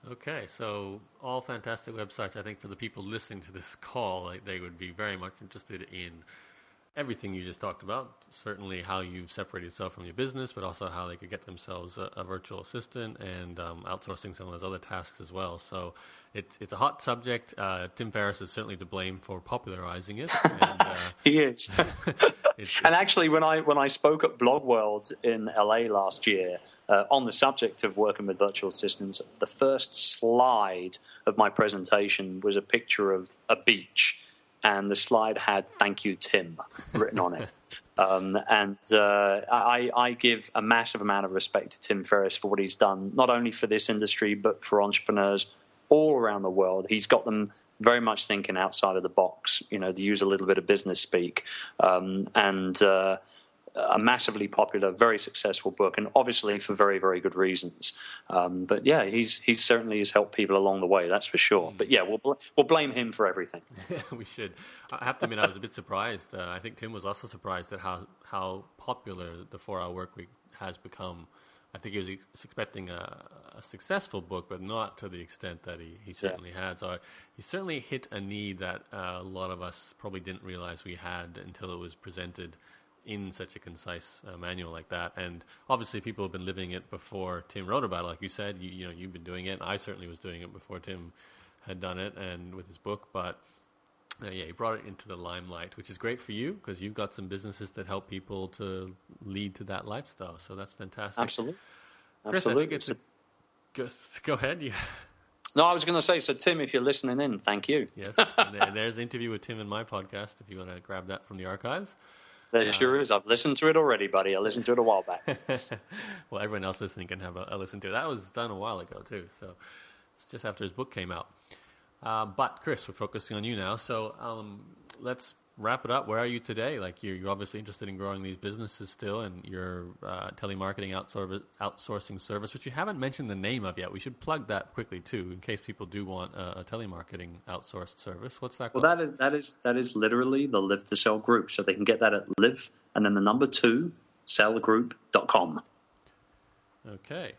Okay, so all fantastic websites. I think for the people listening to this call, like, they would be very much interested in everything you just talked about. Certainly how you've separated yourself from your business, but also how they could get themselves a, a virtual assistant and um, outsourcing some of those other tasks as well. So it's it's a hot subject. Uh, Tim Ferriss is certainly to blame for popularizing it. And, uh, he is. it's, and actually, when I when I spoke at Blog World in L A last year uh, on the subject of working with virtual assistants, the first slide of my presentation was a picture of a beach. And the slide had "Thank you, Tim" written on it. Um, and uh, I, I give a massive amount of respect to Tim Ferriss for what he's done, not only for this industry, but for entrepreneurs all around the world. He's got them very much thinking outside of the box, you know, to use a little bit of business speak. Um, and uh, a massively popular, very successful book, and obviously for very, very good reasons. Um, but yeah, he's he certainly has helped people along the way, that's for sure. But yeah, we'll bl- we'll blame him for everything. Yeah, we should. I have to admit, I was a bit surprised. Uh, I think Tim was also surprised at how how popular the four-hour work week has become. I think he was ex- expecting a, a successful book, but not to the extent that he, he certainly yeah. had. So he certainly hit a need that uh, a lot of us probably didn't realize we had until it was presented in such a concise uh, manual like that. And obviously people have been living it before Tim wrote about it. Like you said, you, you know, you've been doing it. I certainly was doing it before Tim had done it and with his book. But uh, yeah, he brought it into the limelight, which is great for you because you've got some businesses that help people to lead to that lifestyle. So that's fantastic. Absolutely. Chris, Absolutely. I think it's a, just, go ahead. Yeah. No, I was going to say, so Tim, if you're listening in, thank you. Yes. And there, there's an interview with Tim in my podcast if you want to grab that from the archives. There sure is. I've listened to it already, buddy. I listened to it a while back. Well, everyone else listening can have a, a listen to it. That was done a while ago, too. So it's just after his book came out. Uh, but, Chris, we're focusing on you now. So um, let's wrap it up. Where are you today? Like, you're, you're obviously interested in growing these businesses still and your uh, telemarketing outsour- outsourcing service, which you haven't mentioned the name of yet. We should plug that quickly, too, in case people do want a, a telemarketing outsourced service. What's that called? Well, that is, that is, that is literally the Live to Sell group. So they can get that at live and then the number two, sell group dot com. Okay.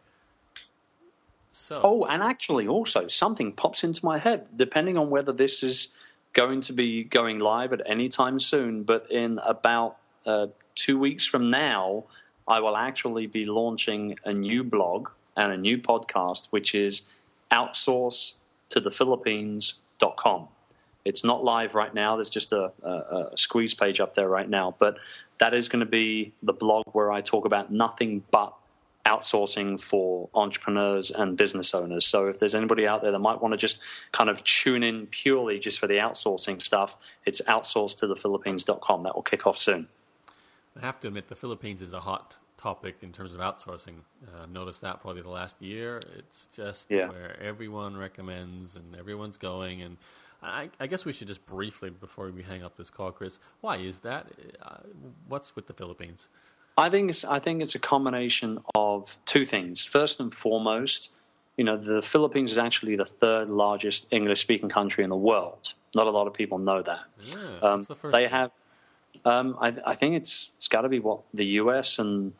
So. Oh, and actually also something pops into my head, depending on whether this is going to be going live at any time soon, but in about uh, two weeks from now, I will actually be launching a new blog and a new podcast, which is outsource to the philippines dot com. It's not live right now. There's just a, a, a squeeze page up there right now, but that is going to be the blog where I talk about nothing but outsourcing for entrepreneurs and business owners. So if there's anybody out there that might want to just kind of tune in purely just for the outsourcing stuff, it's outsource to the philippines dot com. That will kick off soon. I have to admit, the Philippines is a hot topic in terms of outsourcing. Uh, noticed that probably the last year. It's just yeah. where everyone recommends and everyone's going. And I, I guess we should just briefly, before we hang up this call, Chris, why is that? Uh, what's with the Philippines? I think it's, I think it's a combination of two things. First and foremost, you know, the Philippines is actually the third largest English-speaking country in the world. Not a lot of people know that. Yeah, um, the first they one? have, um, I, I think it's it's got to be what the U S and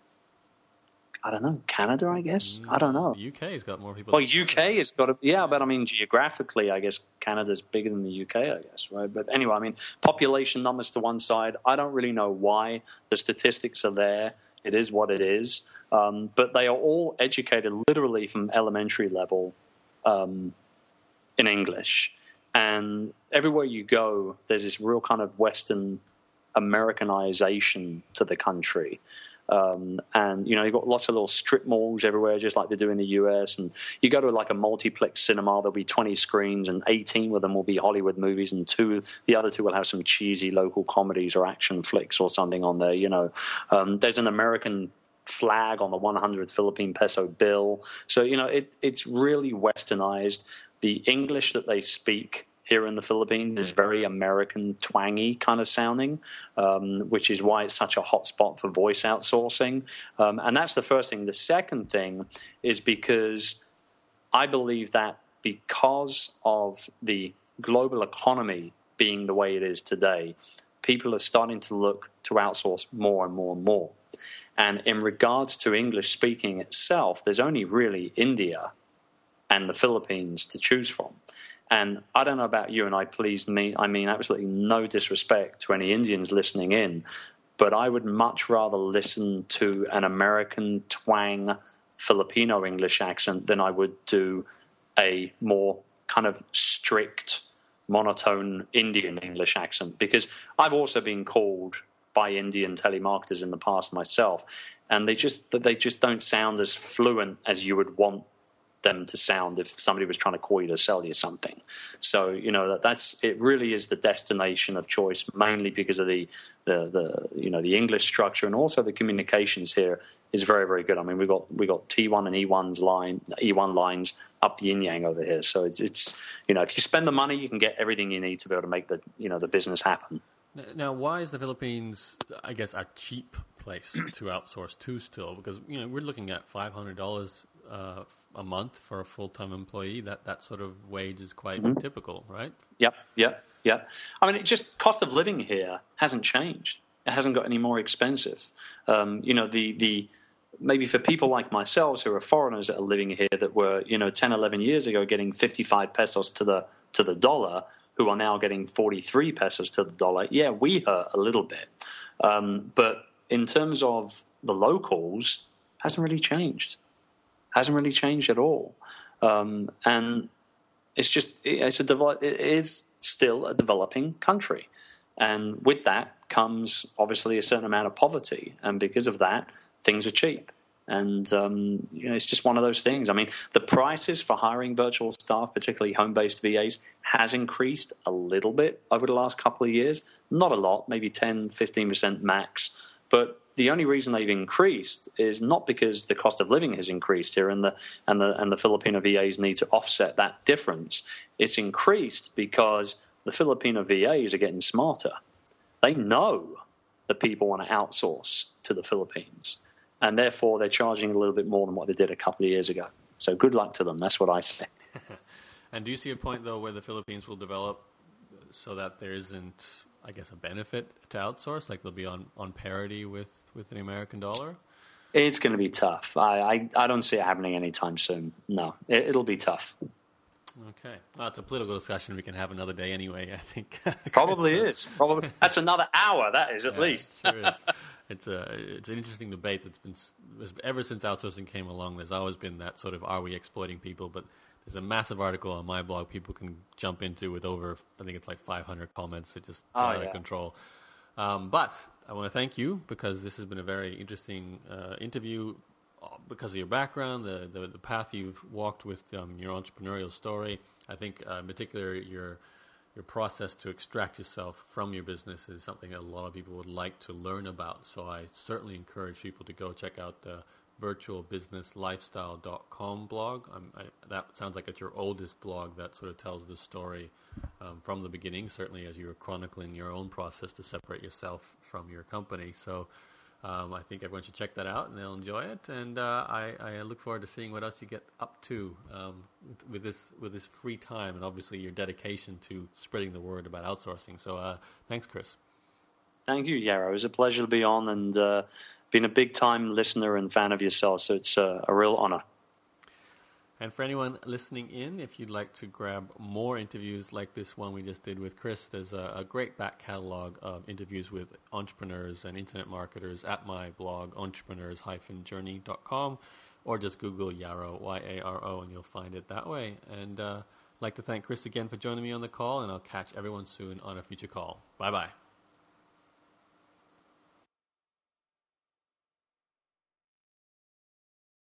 I don't know, Canada, I guess. Mm, I don't know. The U K's got more people. Well, U K has got, a, yeah, but I mean, geographically, I guess Canada's bigger than the U K, I guess, right? But anyway, I mean, population numbers to one side. I don't really know why. The statistics are there. It is what it is. Um, but they are all educated literally from elementary level um, in English. And everywhere you go, there's this real kind of Western Americanization to the country. Um, and, you know, you've got lots of little strip malls everywhere, just like they do in the U S. And you go to like a multiplex cinema, there'll be twenty screens and eighteen of them will be Hollywood movies and two, the other two will have some cheesy local comedies or action flicks or something on there, you know. Um, there's an American flag on the one hundred Philippine peso bill. So, you know, it, it's really westernized. The English that they speak here in the Philippines is very American, twangy kind of sounding, um, which is why it's such a hot spot for voice outsourcing. Um, and that's the first thing. The second thing is because I believe that because of the global economy being the way it is today, people are starting to look to outsource more and more and more. And in regards to English speaking itself, there's only really India and the Philippines to choose from. And I don't know about you, and I please me, I mean absolutely no disrespect to any Indians listening in, but I would much rather listen to an American twang Filipino English accent than I would do a more kind of strict, monotone Indian English accent, because I've also been called by Indian telemarketers in the past myself, and they just they just don't sound as fluent as you would want them to sound if somebody was trying to call you to sell you something. So, you know, that that's it really is the destination of choice, mainly because of the, the, the you know, the English structure, and also the communications here is very, very good. I mean, we got we got T one and E one's line E one lines up the yin yang over here. So it's it's you know, if you spend the money, you can get everything you need to be able to make the you know the business happen. Now, why is the Philippines, I guess, a cheap place to outsource to still? Because, you know, we're looking at five hundred dollars uh, a month for a full-time employee. That that sort of wage is quite mm-hmm. typical, right? Yep, yep, yep. I mean, it just cost of living here hasn't changed. It hasn't got any more expensive. Um, you know, the the maybe for people like myself who are foreigners that are living here that were, you know, ten, eleven years ago getting fifty-five pesos to the to the dollar, who are now getting forty-three pesos to the dollar, yeah, we hurt a little bit. Um, but in terms of the locals, hasn't really changed. Hasn't really changed at all. Um, and it's just, it's a develop, it is still a developing country. And with that comes, obviously, a certain amount of poverty. And because of that, things are cheap. And um, you know, it's just one of those things. I mean, the prices for hiring virtual staff, particularly home-based V As, has increased a little bit over the last couple of years. Not a lot, maybe ten, fifteen percent max. But the only reason they've increased is not because the cost of living has increased here and the and the and the Filipino V As need to offset that difference. It's increased because the Filipino V As are getting smarter. They know that people want to outsource to the Philippines. And therefore, they're charging a little bit more than what they did a couple of years ago. So good luck to them. That's what I say. And do you see a point, though, where the Philippines will develop so that there isn't, I guess, a benefit to outsource? Like they'll be on, on parity with, with the American dollar? It's going to be tough. I, I, I don't see it happening anytime soon. No, it, it'll be tough. Okay. Well, it's a political discussion we can have another day anyway, I think. Probably is. Probably. That's another hour, that is, at yeah, least. It sure is. It's a it's an interesting debate that's been ever since outsourcing came along. There's always been that sort of, are we exploiting people? But there's a massive article on my blog people can jump into with over, I think it's like five hundred comments that just go oh, out yeah. of control. Um, but I want to thank you because this has been a very interesting uh, interview because of your background, the, the, the path you've walked with um, your entrepreneurial story. I think uh, in particular your your process to extract yourself from your business is something a lot of people would like to learn about. So I certainly encourage people to go check out the virtual business lifestyle dot com blog. I'm, I, that sounds like it's your oldest blog that sort of tells the story um, from the beginning, certainly as you were chronicling your own process to separate yourself from your company. So um, I think everyone should check that out and they'll enjoy it. And uh, I, I look forward to seeing what else you get up to um, with, with this with this free time and obviously your dedication to spreading the word about outsourcing. So uh, thanks, Chris. Thank you, Yarrow. It was a pleasure to be on and uh, been a big-time listener and fan of yourself, so it's uh, a real honor. And for anyone listening in, if you'd like to grab more interviews like this one we just did with Chris, there's a, a great back catalog of interviews with entrepreneurs and internet marketers at my blog, entrepreneurs dash journey dot com, or just Google Yarrow, Y A R O, and you'll find it that way. And uh, I'd like to thank Chris again for joining me on the call, and I'll catch everyone soon on a future call. Bye-bye.